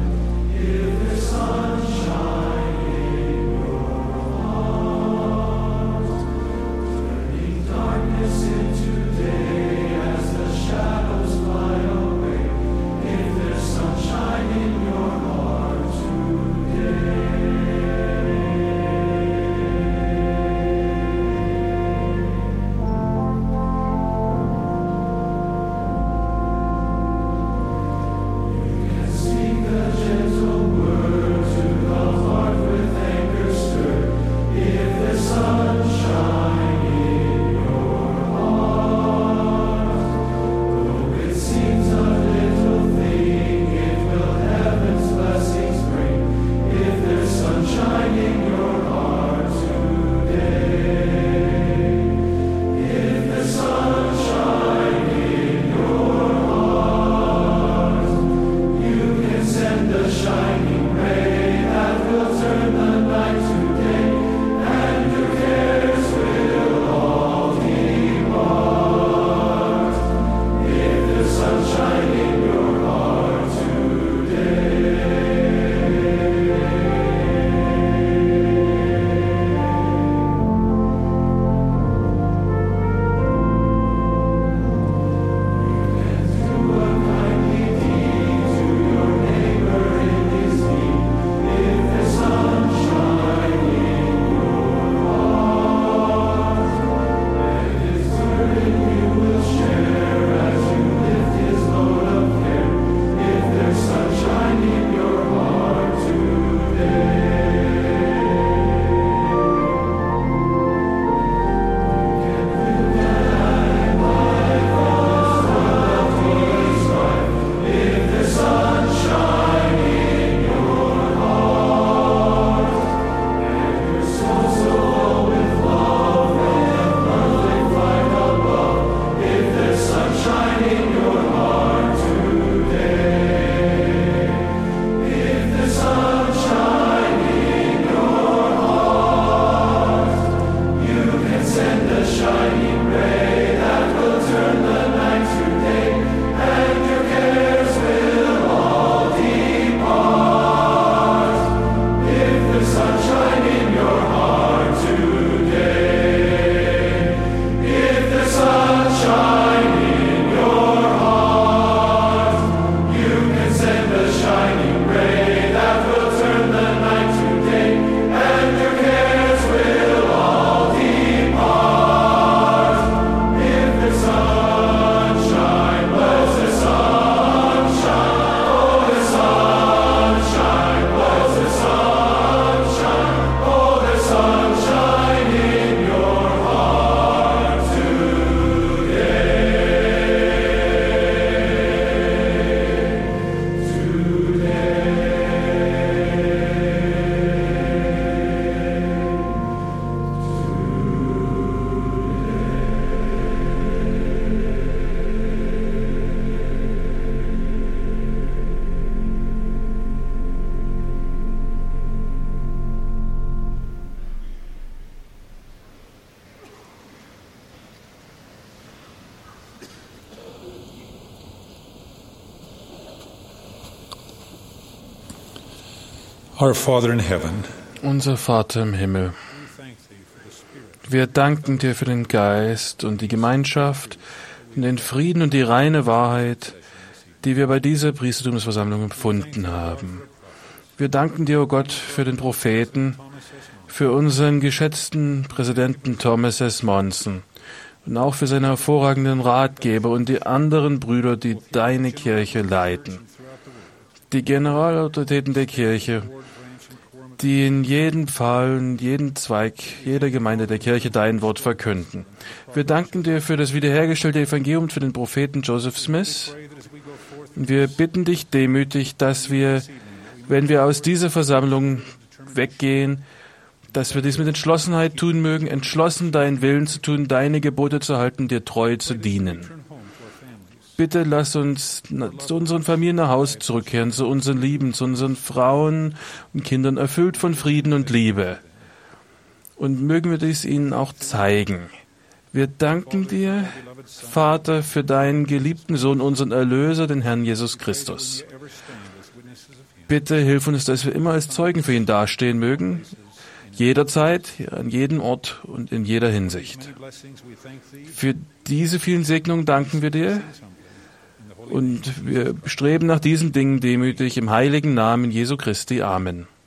Our Father in heaven, Unser Vater im Himmel, wir danken dir für den Geist und die Gemeinschaft und den Frieden und die reine Wahrheit, die wir bei dieser Priestertumsversammlung empfunden haben. Wir danken dir, o Gott, für den Propheten, für unseren geschätzten Präsidenten Thomas S. Monson und auch für seine hervorragenden Ratgeber und die anderen Brüder, die deine Kirche leiten. Die Generalautoritäten der Kirche, die in jedem Fall, in jedem Zweig, jeder Gemeinde der Kirche dein Wort verkünden. Wir danken dir für das wiederhergestellte Evangelium und für den Propheten Joseph Smith. Und wir bitten dich demütig, dass wir, wenn wir aus dieser Versammlung weggehen, dass wir dies mit Entschlossenheit tun mögen, entschlossen deinen Willen zu tun, deine Gebote zu halten, dir treu zu dienen. Bitte lass uns zu unseren Familien nach Hause zurückkehren, zu unseren Lieben, zu unseren Frauen und Kindern, erfüllt von Frieden und Liebe. Und mögen wir dies ihnen auch zeigen. Wir danken dir, Vater, für deinen geliebten Sohn, unseren Erlöser, den Herrn Jesus Christus. Bitte hilf uns, dass wir immer als Zeugen für ihn dastehen mögen, jederzeit, an jedem Ort und in jeder Hinsicht. Für diese vielen Segnungen danken wir dir. Und wir streben nach diesen Dingen demütig im heiligen Namen Jesu Christi. Amen.